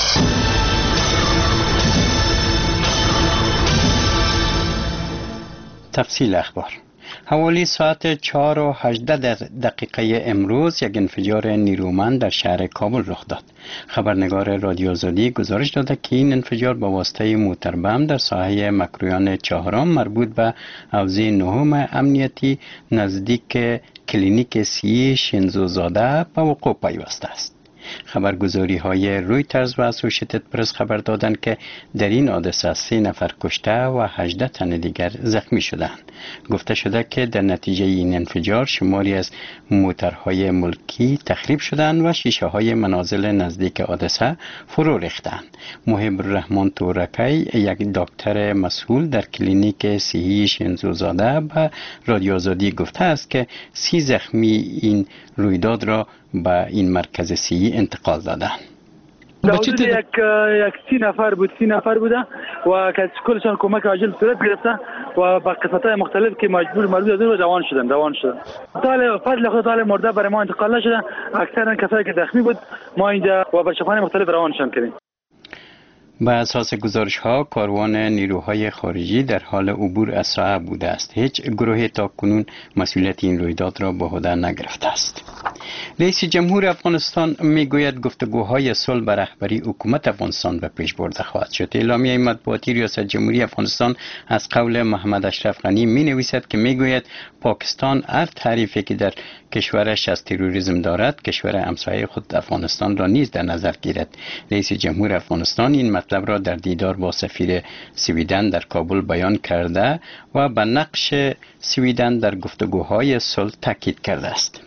تفصیل اخبار. حوالی ساعت چهار و هجده دقیقه امروز یک انفجار نیرومند در شهر کابل رخ داد. خبرنگار رادیو آزادی گزارش داده که این انفجار با واسطه موتربم در ساحه مکرویان چهارم مربوط به حوزه نهم امنیتی نزدیک کلینیک سی شینزوزاده به وقوع پیوسته است. خبرگزاری های رویترز و اسوشیتد پرس خبر دادند که در این حادثه سه نفر کشته و هجده تن دیگر زخمی شدند. گفته شده که در نتیجه این انفجار شماری از موترهای ملکی تخریب شدند و شیشه های منازل نزدیک حادثه فرو ریختند. محب الرحمن تورکی، یک دکتر مسئول در کلینیک صحی شینزوزاده به رادیو آزادی گفته است که سی زخمی این رویداد را به این مرکز صحی انتقال دادند. حدود یک یک سی نفر بود سی نفر بوده و که کلشان کمک عاجل صورت گرفته و با قسمت‌های مختلف که مجبور مربوط از اون روان شدن روان شدن. طال فضل خدا تعالی مرده برای ما انتقال نشدن. اکثرا کسایی که زخمی بود ما اینجا و به شفاخانه مختلف روانشان کردیم. به اساس گزارش ها کاروان نیروهای خارجی در حال عبور از ساحه بوده است. هیچ گروهی تا کنون مسئولیت این رویداد را به عهده نگرفته است. رئیس جمهور افغانستان میگوید گفتگوهای صلح به رهبری حکومت افغانستان به پیش برده خواهد شد. اعلامیه مطبوعاتی ریاست جمهوری افغانستان از قول محمد اشرف غنی می نویسد که میگوید پاکستان هر تعریفی که در کشورش از تروریسم دارد کشور همسایه خود افغانستان را نیز در نظر گیرد. رئیس جمهور افغانستان این مطلب را در دیدار با سفیر سویدن در کابل بیان کرده و به نقش سویدن در گفتگوهای صلح تاکید کرده است.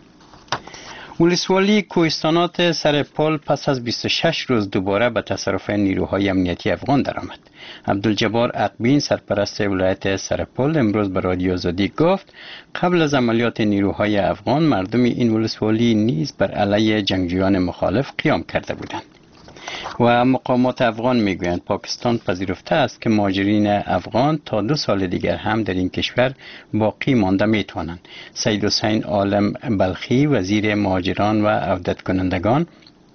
ولسوالی کوهستانات سرپل پس از بیست و شش روز دوباره به تصرف نیروهای امنیتی افغان درآمد. عبدالجبار عقبین سرپرست ولایت سرپل امروز به رادیو آزادی گفت قبل از عملیات نیروهای افغان مردم این ولسوالی نیز بر علیه جنگجویان مخالف قیام کرده بودند. و مقامات افغان میگویند پاکستان پذیرفته است که مهاجرین افغان تا دو سال دیگر هم در این کشور باقی مانده میتوانند. سید حسین عالم بلخی وزیر مهاجران و عودت کنندگان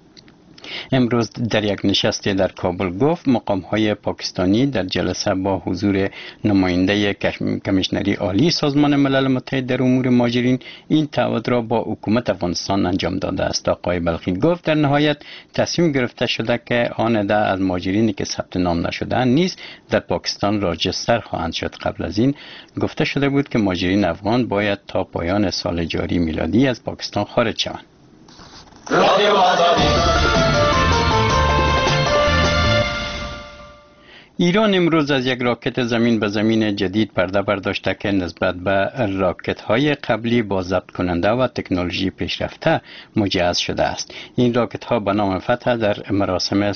امروز در یک نشست در کابل گفت مقام‌های پاکستانی در جلسه با حضور نماینده کمیشنری عالی سازمان ملل متحد در امور مهاجرین این تعهد را با حکومت افغانستان انجام داده است. آقای بلخی گفت در نهایت تصمیم گرفته شده که آن عده از مهاجرینی که ثبت نام نشده‌اند نیز در پاکستان راجستر خواهند شد. قبل از این گفته شده بود که مهاجرین افغان باید تا پایان سال جاری میلادی از پاکستان خارج شوند. ایران امروز از یک راکت زمین به زمین جدید پرده برداشته که نسبت به راکت های قبلی با ضبط کننده و تکنولوژی پیشرفته مجهز شده است. این راکت ها به نام فتح در مراسم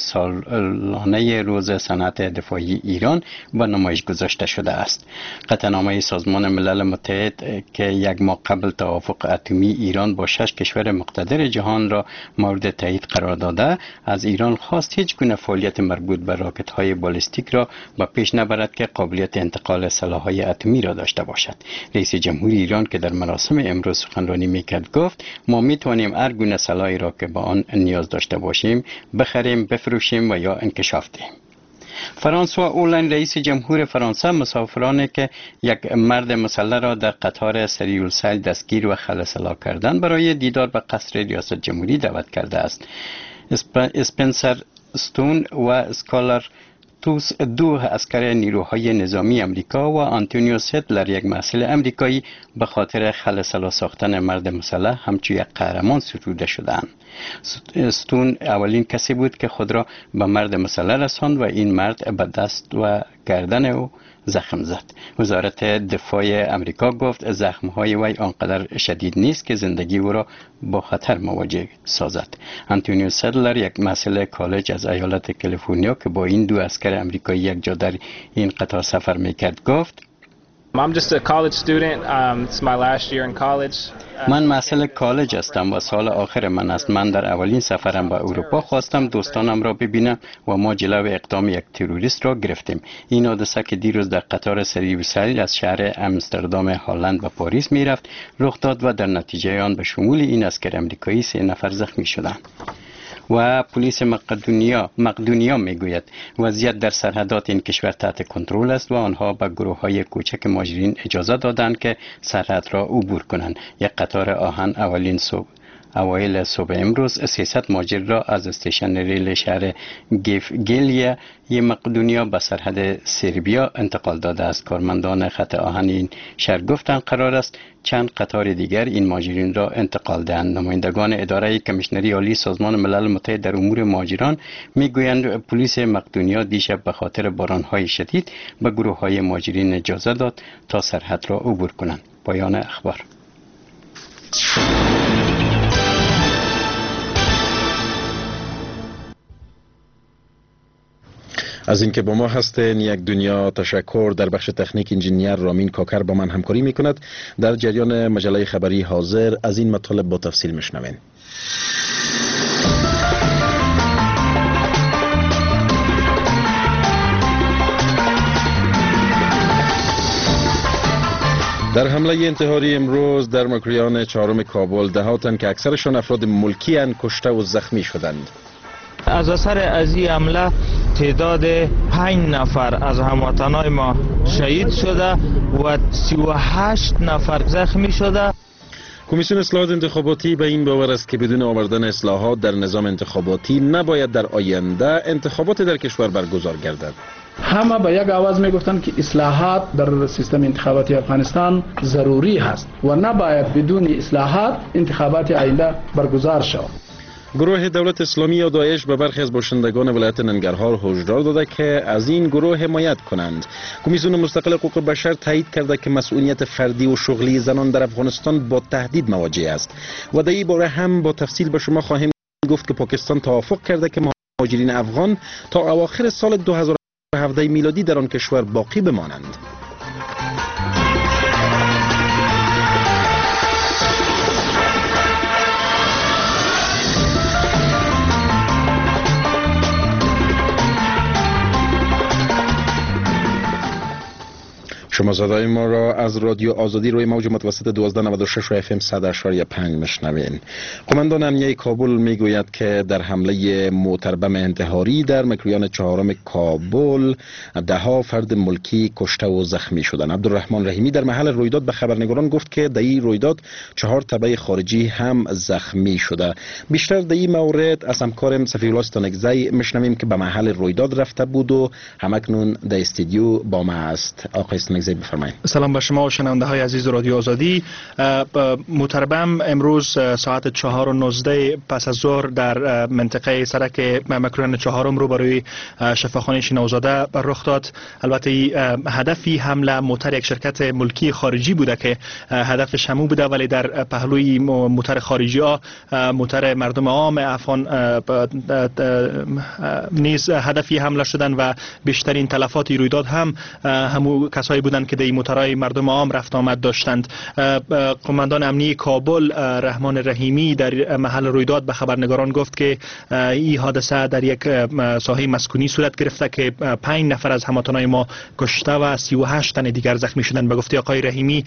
سالانه روز صنعت دفاعی ایران به نمایش گذاشته شده است. قطعنامه سازمان ملل متحد که یک ماه قبل توافق اتمی ایران با شش کشور مقتدر جهان را مورد تایید قرار داده، از ایران خواست هیچ گونه فعالیت مربوط به راکت های بالستیک را به پیش نبرد که قابلیت انتقال سلاح‌های اتمی را داشته باشد. رئیس جمهور ایران که در مراسم امروز سخنرانی میکرد گفت ما میتوانیم هر گونه سلاحی را که با آن نیاز داشته باشیم بخریم، بفروشیم و یا انکشاف دهیم. فرانسوا اولند رئیس جمهور فرانسه مسافرانی که یک مرد مسلح را در قطار سریع السیل دستگیر و خلسلا کردن برای دیدار به قصر ریاست جمهوری دعوت کرده است. اسپنسر استون و اسکالر توس دو عسکر نیروهای نظامی امریکا و آنتونیو سدلر یک مسئول امریکایی به خاطر خلسلا ساختن مرد مسلح همچون یک قهرمان ستوده شدند. استون اولین کسی بود که خود را به مرد مسلح رساند و این مرد به دست و گردن او زخم زد. وزارت دفاع امریکا گفت زخم‌های وی آنقدر شدید نیست که زندگی او را با خطر مواجه سازد. آنتونیو سدلر یک مسئول کالج از ایالت کالیفرنیا که با این دو عسکر امریکایی یک جا در این قطار سفر میکرد گفت I'm just a college student. Um, it's my last year in college. من مسئول کالج هستم و سال آخر من است. من در اولین سفرم به اروپا خواستم دوستانم را ببینم و ما جلو اقدام یک تروریست را گرفتیم. این حادثه که دیروز در قطار سریع السیل از شهر امستردام هلند به پاریس میرفت رخ داد و در نتیجه آن به شمول این عسکر امریکایی سه نفر زخمی شدند. و پلیس مقدونیا مقدونیا میگوید وضعیت در سرحدات این کشور تحت کنترل است و آنها به گروه‌های کوچک مهاجرین اجازه دادند که سرحد را عبور کنند. یک قطار آهن اولین صبح اوایل صبح امروز سیصد مهاجر را از استیشن ریل شهر گیفگیلیا مقدونیا به سرحد سربیا انتقال داده است. کارمندان خط آهن این شهر گفتند قرار است چند قطار دیگر این مهاجرین را انتقال دهند. نمایندگان اداره کمیشنری عالی سازمان ملل متحد در امور مهاجران میگویند پلیس مقدونیا دیشب به خاطر باران‌های شدید به گروه‌های مهاجرین اجازه داد تا سرحد را عبور کنند. پایان اخبار. از اینکه با ما هستین یک دنیا تشکر. در بخش تکنیک انجینیر رامین کاکر با من همکاری میکند. در جریان مجله خبری حاضر از این مطالب با تفصیل میشنوین. در حمله انتحاری امروز در مکریان چهارم کابل دهاتن که اکثرشان افراد ملکی اند کشته و زخمی شدند. از اثر از این حمله تعداد پنج نفر از هموطنان ما شهید شده و سی و هشت نفر زخمی شده. کمیسیون اصلاحات انتخاباتی به این باور است که بدون آوردن اصلاحات در نظام انتخاباتی نباید در آینده انتخابات در کشور برگزار گردد. همه به یک آواز میگفتند که اصلاحات در سیستم انتخاباتی افغانستان ضروری هست و نباید بدون اصلاحات انتخابات آینده برگزار شود. گروه دولت اسلامی یا داعش به برخی از باشندگان ولایت ننگرهار هشدار داده که از این گروه حمایت کنند. کمیسیون مستقل حقوق بشر تایید کرده که مسئولیت فردی و شغلی زنان در افغانستان با تهدید مواجه است و در این باره هم با تفصیل به شما خواهیم گفت که پاکستان توافق کرده که مهاجرین افغان تا اواخر سال دو هزار و هفده میلادی در آن کشور باقی بمانند. شما صدای ما را از رادیو آزادی روی موج متوسط دوازده نود و شش و اف ام صد اشاریه پنج میشنوین. قماندان امنیه کابل میگوید که در حمله موتربم انتحاری در مکریان چهارم کابل ده ها فرد ملکی کشته و زخمی شدند. عبدالرحمن رحیمی در محل رویداد به خبرنگاران گفت که در این رویداد چهار تبع خارجی هم زخمی شده. بیشتر در این مورد از همکارم صفی‌الله استانکزی میشنویم که به محل رویداد رفته بود و همکنون در استودیو با ما است. آقای استانکزی عرضه بفرمایید. سلام به شما و شنونده های عزیز رادیو آزادی. محترم امروز ساعت چهار و نوزده پس از ظهر در منطقه سرک مکران چهارم روبروی شفاخانه نوزاده رخ داد. البته هدفی حمله موتر یک شرکت ملکی خارجی بوده که هدفش همون بوده، ولی در پهلوی موتر خارجی ها موتر مردم عام افغان نیز هدفی حمله شدن و بیشترین تلفات رویداد هم همون کسایی بودند که در موترهای مردم عام رفت آمد داشتند. قماندان امنیتی کابل رحمان رحیمی در محل رویداد به خبرنگاران گفت که این حادثه در یک ساحه مسکونی صورت گرفته که پنج نفر از هموطنان ما کشته و سی و هشت تن دیگر زخمی شدند. به گفته آقای رحیمی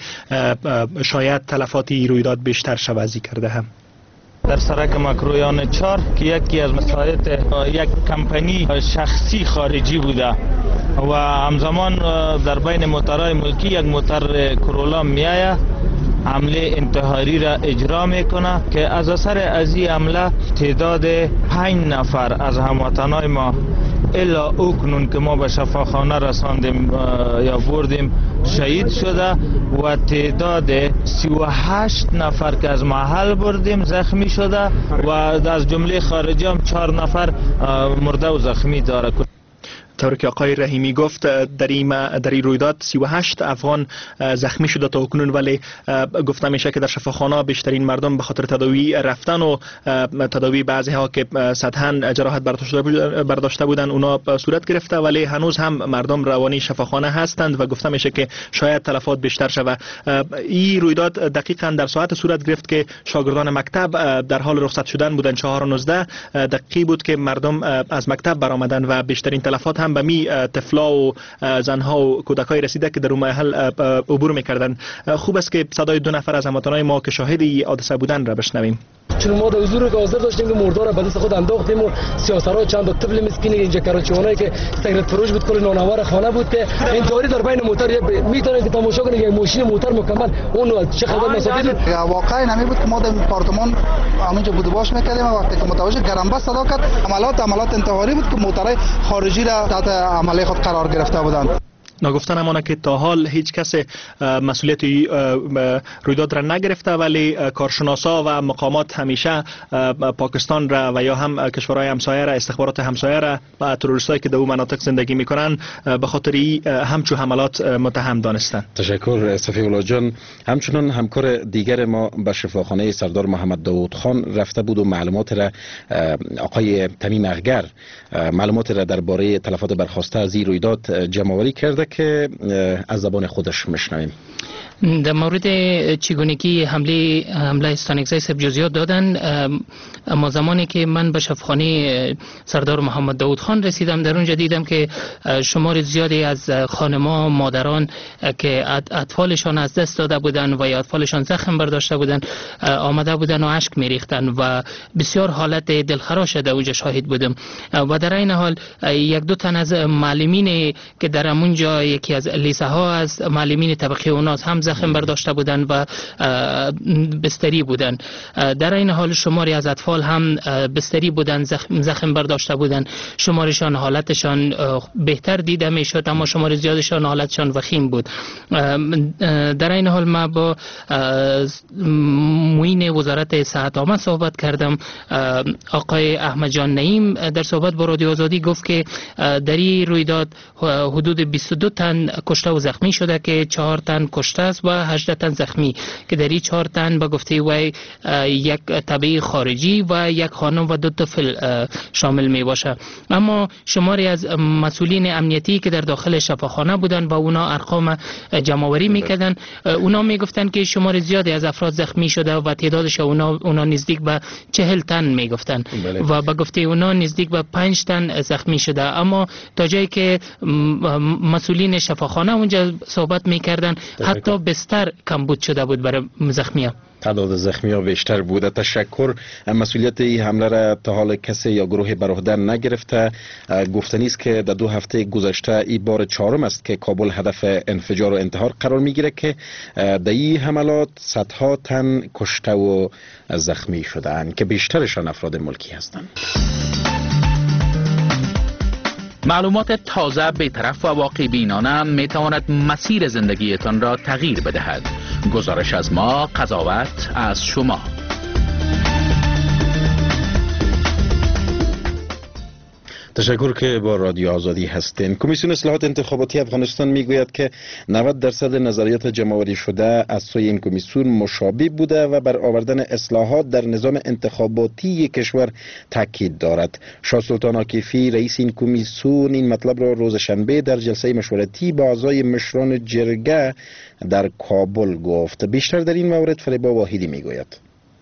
شاید تلفات این رویداد بیشتر شود کرده هم. در سرک مکرویان چهار که یکی از مساعد یک کمپانی شخصی خارجی بوده و همزمان در بین موترهای ملکی یک موتر کرولا میآید حمله انتحاری را اجرا میکنه که از اثر از این حمله تعداد پنج نفر از هموطنان ما الا اوکنون که ما به شفاخانه رساندیم یا بردیم شهید شده و تعداد سی و هشت نفر که از محل بردیم زخمی شده و از جمله خارجی هم چهار نفر مرده و زخمی داره. طوری که آقای رحیمی گفت در این در این رویداد سی و هشت افغان زخمی شده تا اکنون، ولی گفته میشه که در شفاخانه بیشترین مردم به خاطر تداوی رفتن و تداوی بعضی ها که سطحاً جراحت برداشته بودن اونا صورت گرفته، ولی هنوز هم مردم روانی شفاخانه هستند و گفته میشه که شاید تلفات بیشتر شود. این رویداد دقیقاً در ساعت صورت گرفت که شاگردان مکتب در حال رخصت شدن بودند. چهار و نوزده دقیقه بود که مردم از مکتب برآمدند و بیشترین تلفات هم به می طفلا و زنها و کودکای رسیده که در اون محل عبور میکردن. خوب است که صدای دو نفر از هموطنان ما که شاهد این حادثه بودن را بشنویم. چون ما در حضور حاضر داشتیم که مردار به دست خود انداختیم و سیاسرها چند تا طفل مسکین اینجا کراچیونایی که سیگرت فروش بود کل نانوار خانه بود که اینطوری در بین موتر میتونید که تماشا کنید یک ماشین موتر مکمل اون چه خبر مسافت بود. واقعا نمی بود که ما در آپارتمان همونجا بود باش میکردیم و وقتی که متوجه گرم بس صدا کرد عملیات عملیات انتحاری بود که موترهای خارجی را تحت عمله خود قرار گرفته بودند. نگفتن امانه که تا حال هیچ کس مسئولیت رویداد را نگرفته، ولی کارشناسا و مقامات همیشه پاکستان را و یا هم کشورهای همسایه را استخبارات همسایه را و تروریستایی که در اون مناطق زندگی میکنن به خاطر همچو حملات متهم دانستند. تشکر صفی الله جان. همچنان همکار دیگر ما به شفاخانه سردار محمد داوود خان رفته بود و معلومات را آقای تمیم اغگر معلومات را درباره تلفات برخواسته از این رویداد جمع‌آوری کرده که از زبان خودش میشنویم. در مورد چگونگی حمله حمله استانکزای سب جزئیات دادن، اما زمانی که من به شفاخانه سردار محمد داوود خان رسیدم در اونجا دیدم که شمار زیادی از خانم‌ها مادران که اطفالشان از دست داده بودند و یا اطفالشان زخم برداشته بودند آمده بودند و اشک میریختند و بسیار حالت دلخراش در اونجا شاهد بودم. و در این حال یک دو تن از معلمین که در اونجا یکی از لیسه ها از معلمین طبقه اوناس هم زخم برداشته بودند و بستری بودند. در این حال شماری از اطفال هم بستری بودند، زخم, زخم برداشته بودند. شمارشان حالتشان بهتر دیده میشد اما شمار زیادشان حالتشان وخیم بود. در این حال ما با معین وزارت صحت عامه صحبت کردم. آقای احمد جان نعیم در صحبت با رادیو آزادی گفت که در این رویداد حدود بیست و دو تن کشته و زخمی شده که چهار تن کشته است و هجده تن زخمی که در این چهار تن به گفته وی یک تبعی خارجی و یک خانم و دو طفل شامل می باشه. اما شماری از مسئولین امنیتی که در داخل شفاخانه بودند و اونا ارقام جمع‌آوری میکردن، اونا میگفتن که شمار زیادی از افراد زخمی شده و تعدادش اونا اونا نزدیک به چهل تن میگفتن و به گفته اونا نزدیک به پنج تن زخمی شده. اما تا جایی که مسئولین شفاخانه اونجا صحبت میکردن حتی بستر کمبود شده بود برای زخمی ها. تعداد زخمی ها بیشتر بوده. تشکر. مسئولیت این حمله را تا حال کسی یا گروه بر عهده نگرفته. گفتنی است که در دو هفته گذشته این بار چهارم است که کابل هدف انفجار و انتحار قرار میگیره که در این حملات صدها تن کشته و زخمی شدند که بیشترشان افراد ملکی هستند. معلومات تازه بی‌طرف و واقع بینانه می تواند مسیر زندگیتان را تغییر بدهد. گزارش از ما، قضاوت از شما. تشکر که با رادیو آزادی هستین. کمیسیون اصلاحات انتخاباتی افغانستان میگوید که نود درصد نظریات جمع‌آوری شده از سوی این کمیسیون مشابه بوده و بر آوردن اصلاحات در نظام انتخاباتی کشور تاکید دارد. شاه سلطان عاکفی رئیس این کمیسیون این مطلب را روز شنبه در جلسه مشورتی با اعضای مشران جرگه در کابل گفت. بیشتر در این مورد فریبا واحدی میگوید.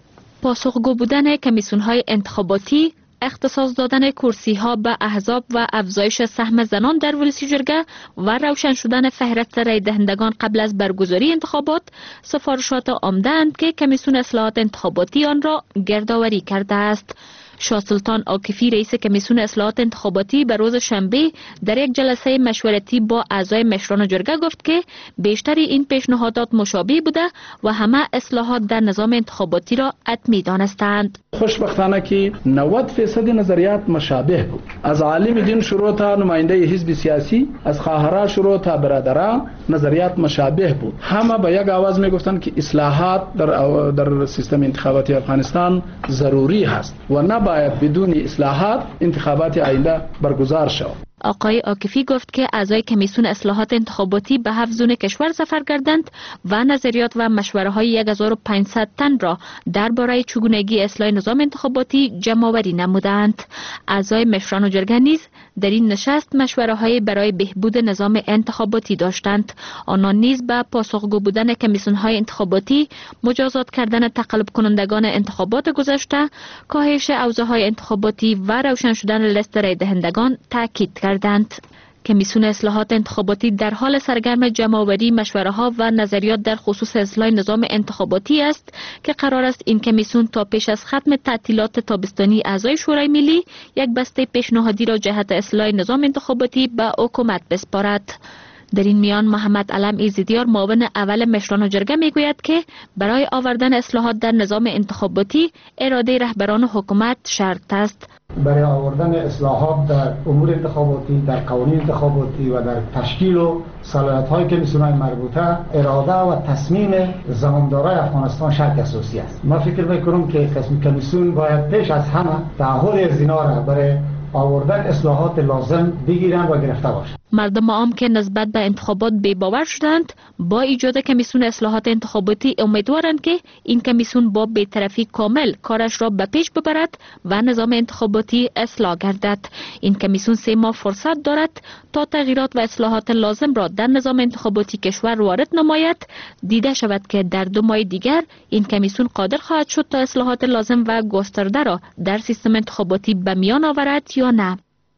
پاسخگو بودن کمیسیون‌های انتخاباتی، اختصاص دادن کرسی ها به احزاب و افزایش سهم زنان در ولسی جرگه و روشن شدن فهرست رای دهندگان قبل از برگزاری انتخابات سفارشات عمده‌اند که کمیسیون اصلاحات انتخاباتی آن را گردآوری کرده است. شاه سلطان عاکفی رئیس کمیسیون اصلاحات انتخاباتی به روز شنبه در یک جلسه مشورتی با اعضای مشران جرگه گفت که بیشتر این پیشنهادات مشابه بوده و همه اصلاحات در نظام انتخاباتی را حتمی دانستند. خوشبختانه که نود فیصد نظریات مشابه بود. از عالم دین شروع تا نماینده حزب سیاسی، از خواهران شروع تا برادران، نظریات مشابه بود. همه با یک آواز میگفتند که اصلاحات در در سیستم انتخاباتی افغانستان ضروری است و نه باید بدون اصلاحات انتخابات آینده برگزار شود. آقای عاکفی گفت که اعضای کمیسیون اصلاحات انتخاباتی به هفت زون کشور سفر کردند و نظریات و مشوره های هزار و پانصد تن را درباره چگونگی اصلاح نظام انتخاباتی جمع‌آوری نمودند. اعضای مشران و جرگه نیز در این نشست مشوره های برای بهبود نظام انتخاباتی داشتند. آنان نیز به پاسخگو بودن کمیسیون های انتخاباتی، مجازات کردن تقلب کنندگان انتخابات گذشته، کاهش اوضاع های انتخاباتی و روشن شدن لیست رای دهندگان تاکید کردند. کمیسیون اصلاحات انتخاباتی در حال سرگرم جمع‌آوری مشوره‌ها و نظریات در خصوص اصلاح نظام انتخاباتی است که قرار است این کمیسیون تا پیش از ختم تعطیلات تابستانی اعضای شورای ملی یک بسته پیشنهادی را جهت اصلاح نظام انتخاباتی به حکومت بسپارد. در این میان محمد علم ایزدیار معاون اول مشران و جرگه میگوید که برای آوردن اصلاحات در نظام انتخاباتی اراده رهبران حکومت شرط است. برای آوردن اصلاحات در امور انتخاباتی، در قوانین انتخاباتی و در تشکیل و صلاحیت‌های کمیسیون‌های مربوطه اراده و تصمیم زمامدارای افغانستان شرط اساسی است. ما فکر می‌کنم که کمیسیون باید پیش از همه تعهد از اینا را برای آوردن اصلاحات لازم بگیرند و گرفته باشند. مردم عام که نسبت به انتخابات بی‌باور شدند با ایجاد کمیسیون اصلاحات انتخاباتی امیدوارند که این کمیسیون با بی‌طرفی کامل کارش را به پیش ببرد و نظام انتخاباتی اصلاح گردد. این کمیسیون سه ماه فرصت دارد تا تغییرات و اصلاحات لازم را در نظام انتخاباتی کشور وارد نماید. دیده شود که در دو ماه دیگر این کمیسیون قادر خواهد شد تا اصلاحات لازم و گسترده را در سیستم انتخاباتی به میان آورد یا نه.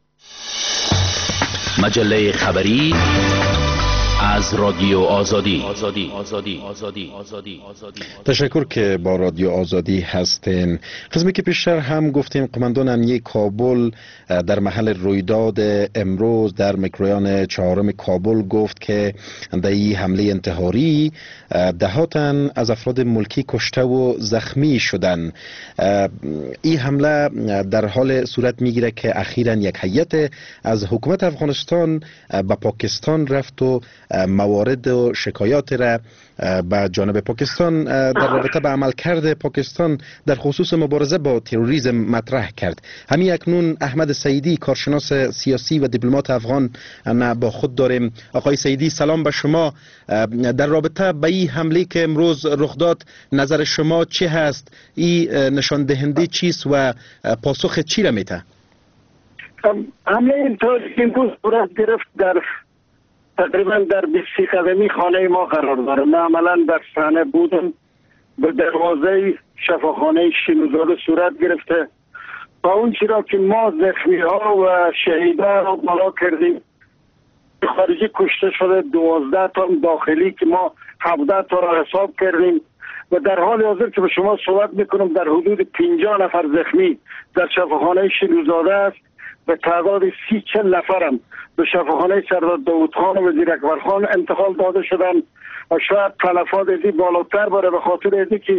مجله خبری از رادیو آزادی. آزادی. آزادی. آزادی. آزادی. آزادی. تشکر که با رادیو آزادی هستین. قسمی که پیشتر هم گفتیم قماندان امنیه کابل در محل رویداد امروز در میکرویان چهارم کابل گفت که در این حمله انتحاری دهاتن از افراد ملکی کشته و زخمی شدن. این حمله در حال صورت میگیره که اخیراً یک هیئت از حکومت افغانستان به پاکستان رفت و موارد و شکایات را به جانب پاکستان در رابطه به عملکرد پاکستان در خصوص مبارزه با تروریسم مطرح کرد. همین اکنون احمد سعیدی کارشناس سیاسی و دیپلمات افغان با خود داریم. آقای سعیدی سلام به شما. در رابطه با این حمله که امروز رخ داد نظر شما چه هست؟ این نشان دهنده چیست و پاسخ چی را میده؟ حمله اینطوری امروز صورت گرفت در تقریبا در بیست قدمی خانه ما قرار داره. من عملا در صحنه بودم. به دروازه شفاخانه شینوزاده صورت گرفته. با اون چرا که ما زخمی ها و شهیدا را بالا کردیم، خارجی کشته شده دوازده تا، داخلی که ما هفده تا را حساب کردیم و در حال حاضر که به شما صحبت میکنم در حدود پنجاه نفر زخمی در شفاخانه شینوزاده است. به تعداد سی چل نفرم به شفاخانه سردار داود خان و وزیر اکبر خان انتقال داده شدن و شاید تلفات ازی بالاتر باره به خاطر ازی که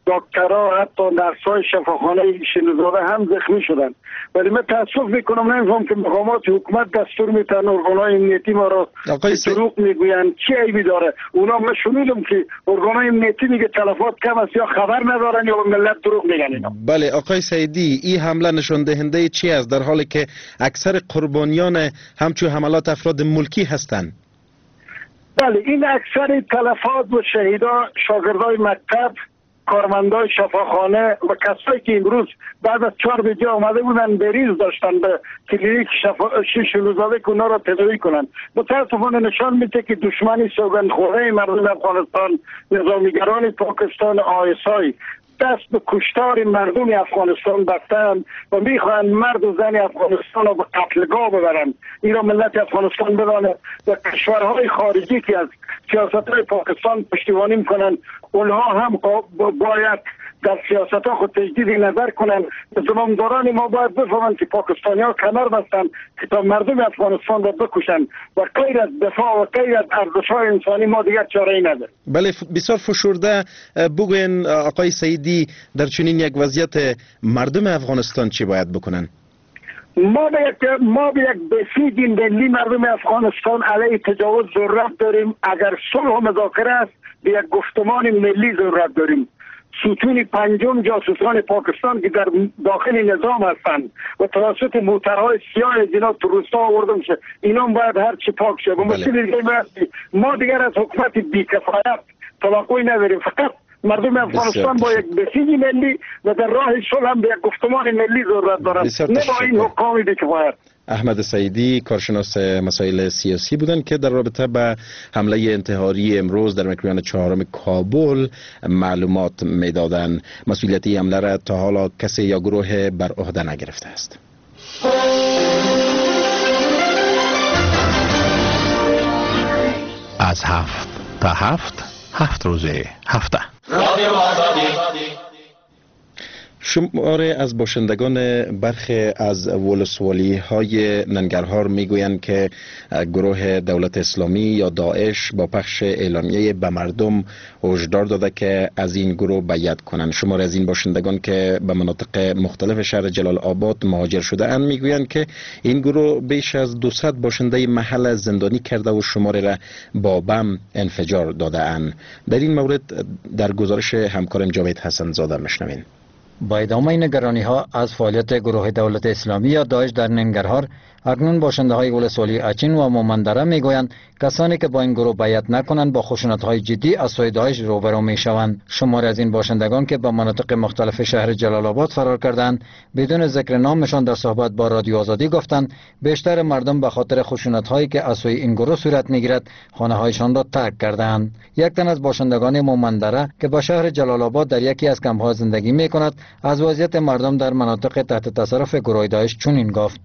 دکترها حتی نرس‌های شفاخانه شنوزاده هم زخمی شدند. ولی من تاسف میکنم نمیفهم که مقامات حکومت دستور میتن ارگان‌های امنیتی ما را دروغ میگویند. چی عیبی داره؟ اونا من شنیدم که ارگان‌های امنیتی میگه تلفات کم است یا خبر ندارن یا به ملت دروغ میگن اینا. بله آقای سعیدی، این حمله نشان دهنده چی است در حالی که اکثر قربانیان همچون حملات افراد ملکی هستند؟ بله این اکثر تلفات و شهیدا شاگردای مکتب، کارمندای شفاخانه و کسایی که امروز بعد از چهار به جا آمده بودن بریز داشتن به کلینیک شفا شلوزاده که اونا را تداوی کنن. متاسفانه نشان میده که دشمنی سوگندخوره مردم افغانستان، نظامیگران پاکستان، آیسای دست به کشتار مردم افغانستان بستند و میخواهند مرد و زن افغانستان را به قتلگاه ببرند. این را ملت افغانستان بدانه و کشورهای خارجی که از سیاستهای پاکستان پشتیبانی میکنند اونها هم باید در سیاست ها خود تجدید نظر کنند. زمامداران ما باید بفهمند که پاکستانی ها کمر بستند که تا مردم افغانستان را بکشند و غیر از دفاع و غیر از ارزش های انسانی ما دیگر چاره ای نداریم. بله بسیار فشرده بگوین آقای سعیدی، در چنین یک وضعیت مردم افغانستان چی باید بکنن؟ ما به یک ما به یک بسیج ملی مردم افغانستان علیه تجاوز ضرورت داریم. اگر صلح و مذاکره است به یک گفتمان ملی ضرورت داریم. ستون پنجم جاسوسان پاکستان که در داخل نظام هستند و توسط موترهای سیاه جناب تو روستا آورده میشه، اینا باید هر چی پاک شه. ما دیگر از حکومت بی‌کفایت توقعی نداریم. فقط مردم افغانستان با یک بسیج ملی و در راه صلح هم به یک گفتمان ملی ضرورت دارند، نه با این حکام بی‌کفایت. احمد سعیدی، کارشناس مسائل سیاسی بودند که در رابطه به حمله انتحاری امروز در مکرویان چهارم کابل معلومات میدادند. مسئولیتی حمله را تا حالا کسی یا گروه بر عهده نگرفته است. از هفت تا هفت هفت روزه هفته شماره از باشندگان برخی از ولسوالی های ننگرهار میگویند که گروه دولت اسلامی یا داعش با پخش اعلامیه به مردم هشدار داده که از این گروه بیعت کنند. شماره از این باشندگان که به مناطق مختلف شهر جلال آباد مهاجر شده اند میگویند که این گروه بیش از دویست باشنده محل زندانی کرده و شماره را با بم انفجار داده اند. در این مورد در گزارش همکارم جاوید حسن زاده میشنویم. با ادامه نگرانی ها از فعالیت گروه دولت اسلامی یا داعش در ننگرهار، اکنون باشنده های ولسوالی اچین و مومندره میگویند کسانی که با این گروه بیعت نکنند با خشونت های جدی از سوی داعش روبرو میشوند. شماری از این باشندگان که به مناطق مختلف شهر جلال آباد فرار کردند بدون ذکر نامشان در صحبت با رادیو آزادی گفتند بیشتر مردم به خاطر خشونت هایی که از سوی این گروه صورت میگیرد خانه هایشان را ترک کردند. یک تن از باشندگان مومندره که با شهر جلال آباد در یکی از کمپ ها زندگی میکند از وضعیت مردم در مناطق تحت تصرف گروه داعش چنین گفت: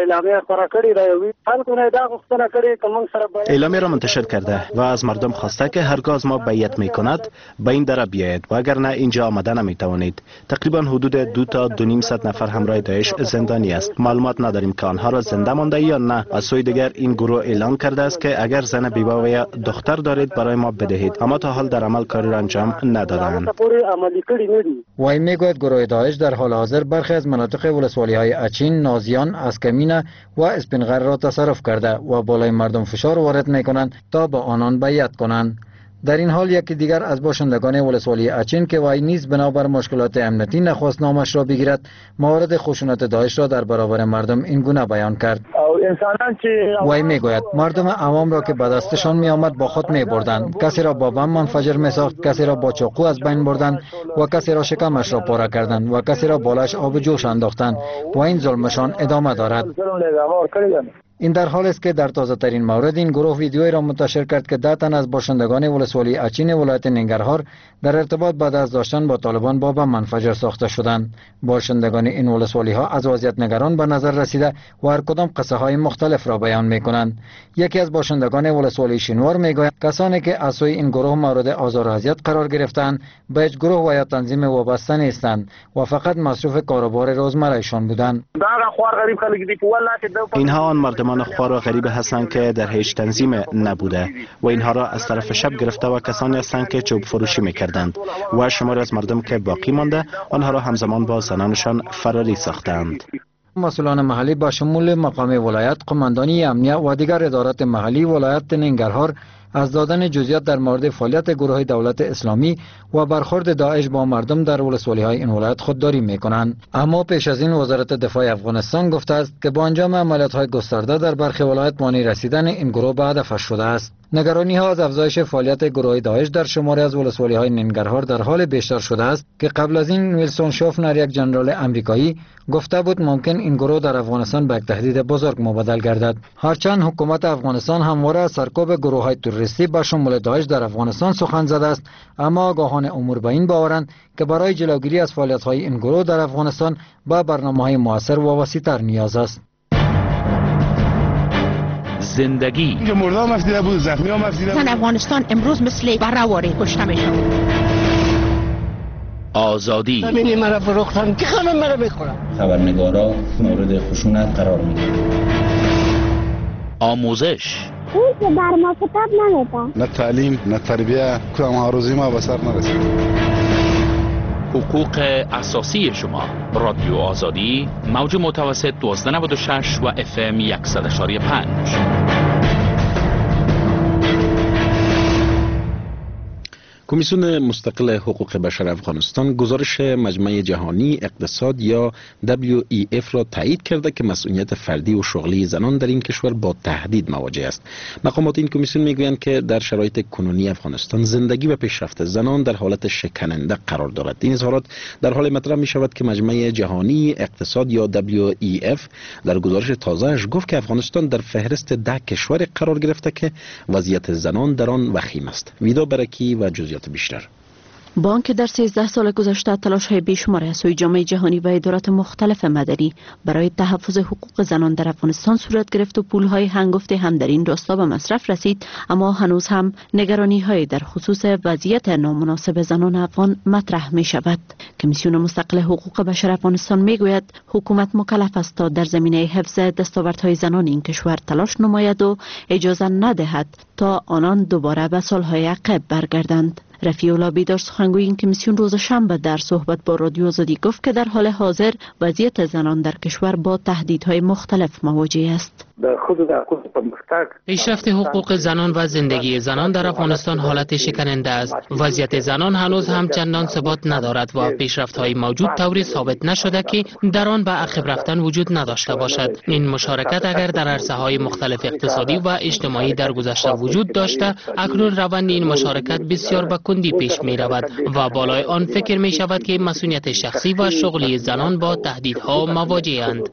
اعلامیه را منتشر کرده و از مردم خواسته که هرگاه ما بیعت می کند به این در بیاید و اگر نه اینجا آمده نمی توانید. تقریبا حدود دو تا دو نیم صد نفر همراه داعش زندانی است. معلومات نداریم که آنها را زنده مانده یا نه. از سوی دیگر این گروه اعلام کرده است که اگر زن بیوه و یا دختر دارید برای ما بدهید، اما تا حال در عمل کاری را انجام ندادند. وی میگوید گروه داعش در حال حاضر برخی از مناطق ولسوالی های اچین، نازیان، اسکمینه و اسپینغر را تصرف کرده و بالای مردم فشار وارد می کنند تا با آنان بیعت کنند. در این حال یکی دیگر از باشندگان ولسوالی اچین که وی نیز بنابر مشکلات امنیتی نخواست نامش را بگیرد، موارد خشونت داعش را در برابر مردم این گونه بیان کرد. وی میگوید مردم عوام را که به دستشان می آمد با خود می بردند، کسی را با بم منفجر می ساخت، کسی را با چاقو از بین بردند و کسی را شکمش را پاره کردند و کسی را بالش آب جوش انداختند و این ظلمشان ادامه دارد. این در حال است که در تازه ترین مورد این گروه ویدیویی را منتشر کرد که ده تن از باشندگان ولسوالی اچین ولایت ننگرهار در ارتباط با دست داشتن با طالبان با بم منفجر ساخته شدند. باشندگان این ولسوالی ها از وضعیت نگران به نظر رسیده و هر کدام قصه های مختلف را بیان می کنند. یکی از باشندگان ولسوالی شینوار می گوید کسانی که از سوی این گروه مورد آزار و اذیت قرار گرفتند به هیچ گروه و یا تنظیم وابسته نیستند و فقط مصروف کاروبار روزمرهشان بودند. اینها آن مردم مردمان خوار و غریب هستند که در هیچ تنظیم نبوده و اینها را از طرف شب گرفته و کسانی هستند که چوب فروشی میکردند و شماری از مردم که باقی مانده آنها را همزمان با زنانشان فراری ساختند. مسئولان محلی با شمول مقام ولایت، قماندانی امنیت و دیگر ادارات محلی ولایت ننگرهار از دادن جزئیات در مورد فعالیت گروه دولت اسلامی و برخورد داعش با مردم در ولسوالی‌های این ولایت خودداری می‌کنند. اما پیش از این وزارت دفاع افغانستان گفته است که با انجام عملیات‌های گسترده در برخی ولایت مانع رسیدن این گروه به هدفش شده است. نگرانی‌ها از افزایش فعالیت گروه داعش در شماری از ولسوالی‌های ننگرهار در حال بیشتر شده است که قبل از این ویلسون شوفنر، یک ژنرال آمریکایی، گفته بود ممکن این گروه در افغانستان به یک تهدید بزرگ مبدل گردد. هرچند حکومت افغانستان همواره از سرکوب گروه‌های تروریستی با شمول داعش در افغانستان سخن زده است، اما آگاهان امور به این باورند که برای جلوگیری از فعالیت‌های این گروه در افغانستان با برنامه‌های موثر و وسیع‌تر نیاز است. زندگی که مردم مفیده بود، زخمی ها مفیده بود. افغانستان امروز مثل بره‌واری کشته میشد. آزادی همینی مرا فروختن که همه مرا بخورن. خبرنگارا مورد خشونت قرار میگیرن. آموزش اون که در ما کتاب نمیده. نه تعلیم نه تربیه، کدام هاروزی ما به سر نرسید. حقوق اساسی شما. رادیو آزادی، موج متوسط دوازده نود و شش و اف ام صد و یک و پنج. کمیسیون مستقل حقوق بشر افغانستان گزارش مجمع جهانی اقتصاد یا دبلیو ای اف را تایید کرده که مسئولیت فردی و شغلی زنان در این کشور با تهدید مواجه است. مقامات این کمیسیون میگویند که در شرایط کنونی افغانستان زندگی و پیشرفت زنان در حالت شکننده قرار دارد. این اظهارات در حال مطرح می شود که مجمع جهانی اقتصاد یا دبلیو ای اف در گزارش تازه‌اش گفت که افغانستان در فهرست ده کشور قرار گرفته که وضعیت زنان در آن وخیم است. ویدا برکی و جزئیات بیشتر. بانک در سیزده سال گذشته تلاش‌های بیشماری از سوی جامعه جهانی و ادارات مختلف مدنی برای تحفظ حقوق زنان در افغانستان صورت گرفت و پول‌های هنگفتی هم در این راستا به مصرف رسید، اما هنوز هم نگرانی‌های در خصوص وضعیت نامناسب زنان افغان مطرح می‌شود. کمیسیون مستقل حقوق بشر افغانستان می‌گوید حکومت مکلف است تا در زمینه حفظ دستاوردهای زنان این کشور تلاش نماید و اجازه ندهد تا آنان دوباره به سال‌های عقب برگردند. رفیع الله بیدار سخنگوی این کمیسیون روز شنبه در صحبت با رادیو آزادی گفت که در حال حاضر وضعیت زنان در کشور با تهدیدهای مختلف مواجه است. پیشرفت حقوق زنان و زندگی زنان در افغانستان حالت شکننده است. وضعیت زنان هنوز هم چندان ثبات ندارد و پیشرفت‌های موجود طوری ثابت نشده که در آن به عقب رفتن وجود نداشته باشد. این مشارکت اگر در عرصه‌های مختلف اقتصادی و اجتماعی در گذشته وجود داشته، اکنون روند این مشارکت بسیار به کندی پیش می رود و بالای آن فکر می شود که مسئولیت شخصی و شغلی زنان با تهدیدها مواجه‌اند.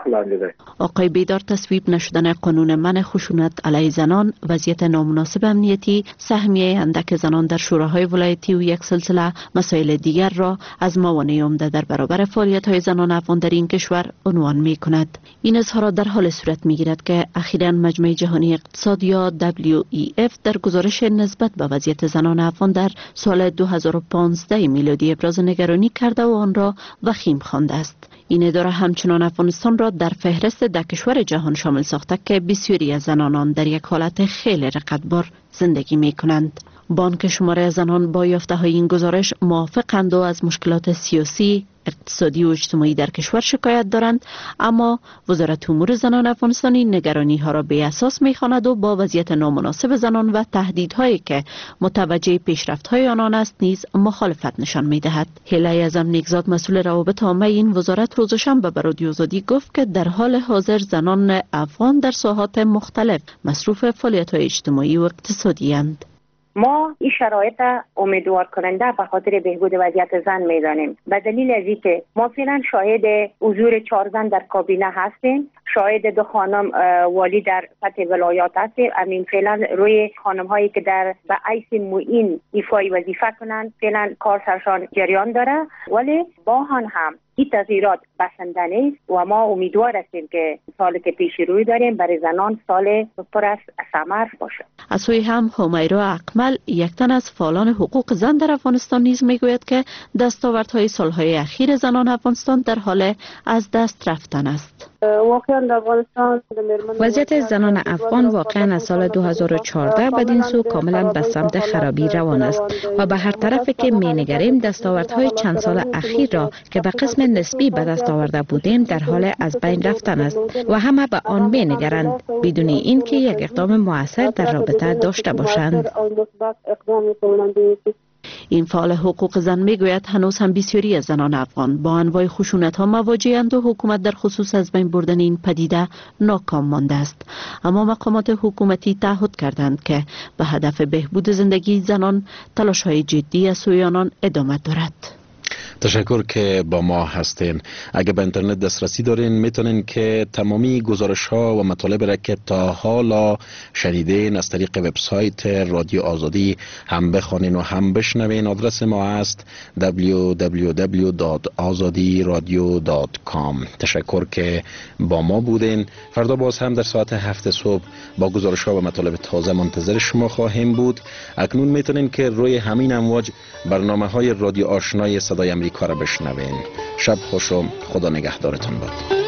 آقای بیدار تصویب نشدن قانون منع خشونت علیه زنان، وضعیت نامناسب امنیتی، سهمیه اندک زنان در شوراهای ولایتی و یک سلسله مسائل دیگر را از موانع عمده در برابر فعالیت‌های زنان افغان در این کشور عنوان می‌کند. این اظهارات در حال صورت می‌گیرد که اخیراً مجمع جهانی اقتصاد یا دبلیو ای اف در گزارش نسبت به وضعیت زنان افغان در سال دو هزار و پانزده میلادی ابراز نگرانی کرده و آن را وخیم خوانده است. این اداره همچنان افغانستان را در فهرست ده کشور جهان شامل ساخته که بسیاری از زنان آن در یک حالت خیلی رقتبار زندگی می کنند. بانک شماره زنان با یافته های این گزارش موافقند و از مشکلات سیاسی، اقتصادی و اجتماعی در کشور شکایت دارند، اما وزارت امور زنان افغانستانی نگرانی ها را بی اساس می خواند و با وضعیت نامناسب زنان و تهدیدهایی که متوجه پیشرفت های آنان است نیز مخالفت نشان می دهد. هیله اعظم نیکزاد مسئول روابط عامه این وزارت روز شنبه به رادیو آزادی گفت که در حال حاضر زنان افغان در ساحات مختلف مصروف فعالیت های اجتماعی و اقتصادی اند. ما این شرایط امیدوار کننده به خاطر بهبود وضعیت زن میدانیم. به دلیل از اینکه ما فعلا شاهد حضور چهار زن در کابینه هستیم، شاهد دو خانم والی در سطح ولایات هستیم. همین فعلا روی خانم هایی که در به حیث معین ایفای وظیفه کنند فعلا کار سرشان جریان داره، ولی با آن هم این تغییرات بسنده نیست و ما امیدوار هستیم که سالی که پیش روی داریم برای زنان سال پر از ثمر باشه. از سوی هم همیرا اکمل، یک تن از فعالان حقوق زن در افغانستان نیز میگوید که دستاوردهای سالهای اخیر زنان افغانستان در حال از دست رفتن است. واقعا در افغانستان. وضعیت زنان افغان واقعا از سال دو هزار و چهارده بدین سو کاملا به سمت خرابی روان است و به هر طرف که می نگریم دستاوردهای چند سال اخیر را که به قسم نسبی به دست آورده بودیم در حال از بین رفتن است و همه به آن می نگرند بدون اینکه یک اقدام مؤثر در رابطه داشته باشند. این فعال حقوق زن میگوید هنوز هم بسیاری از زنان افغان با انواع خشونت ها مواجه‌اند و حکومت در خصوص از بین بردن این پدیده ناکام مانده است. اما مقامات حکومتی تعهد کردند که به هدف بهبود زندگی زنان تلاش‌های جدی از سوی آنان ادامه دارد. تشکر که با ما هستین. اگر به اینترنت دسترسی دارین میتونین که تمامی گزارش ها و مطالب را که تا حالا شنیدین از طریق وبسایت رادیو آزادی هم بخوانین و هم بشنوین. آدرس ما است دبلیو دبلیو دبلیو دات آزادی رادیو دات کام. تشکر که با ما بودین. فردا باز هم در ساعت هفت صبح با گزارش ها و مطالب تازه منتظر شما خواهیم بود. اکنون میتونین که روی همین امواج برنامه های رادیو آشنای صدای امریکا را بشنوین. شب خوش و خدا نگهدارتان باد.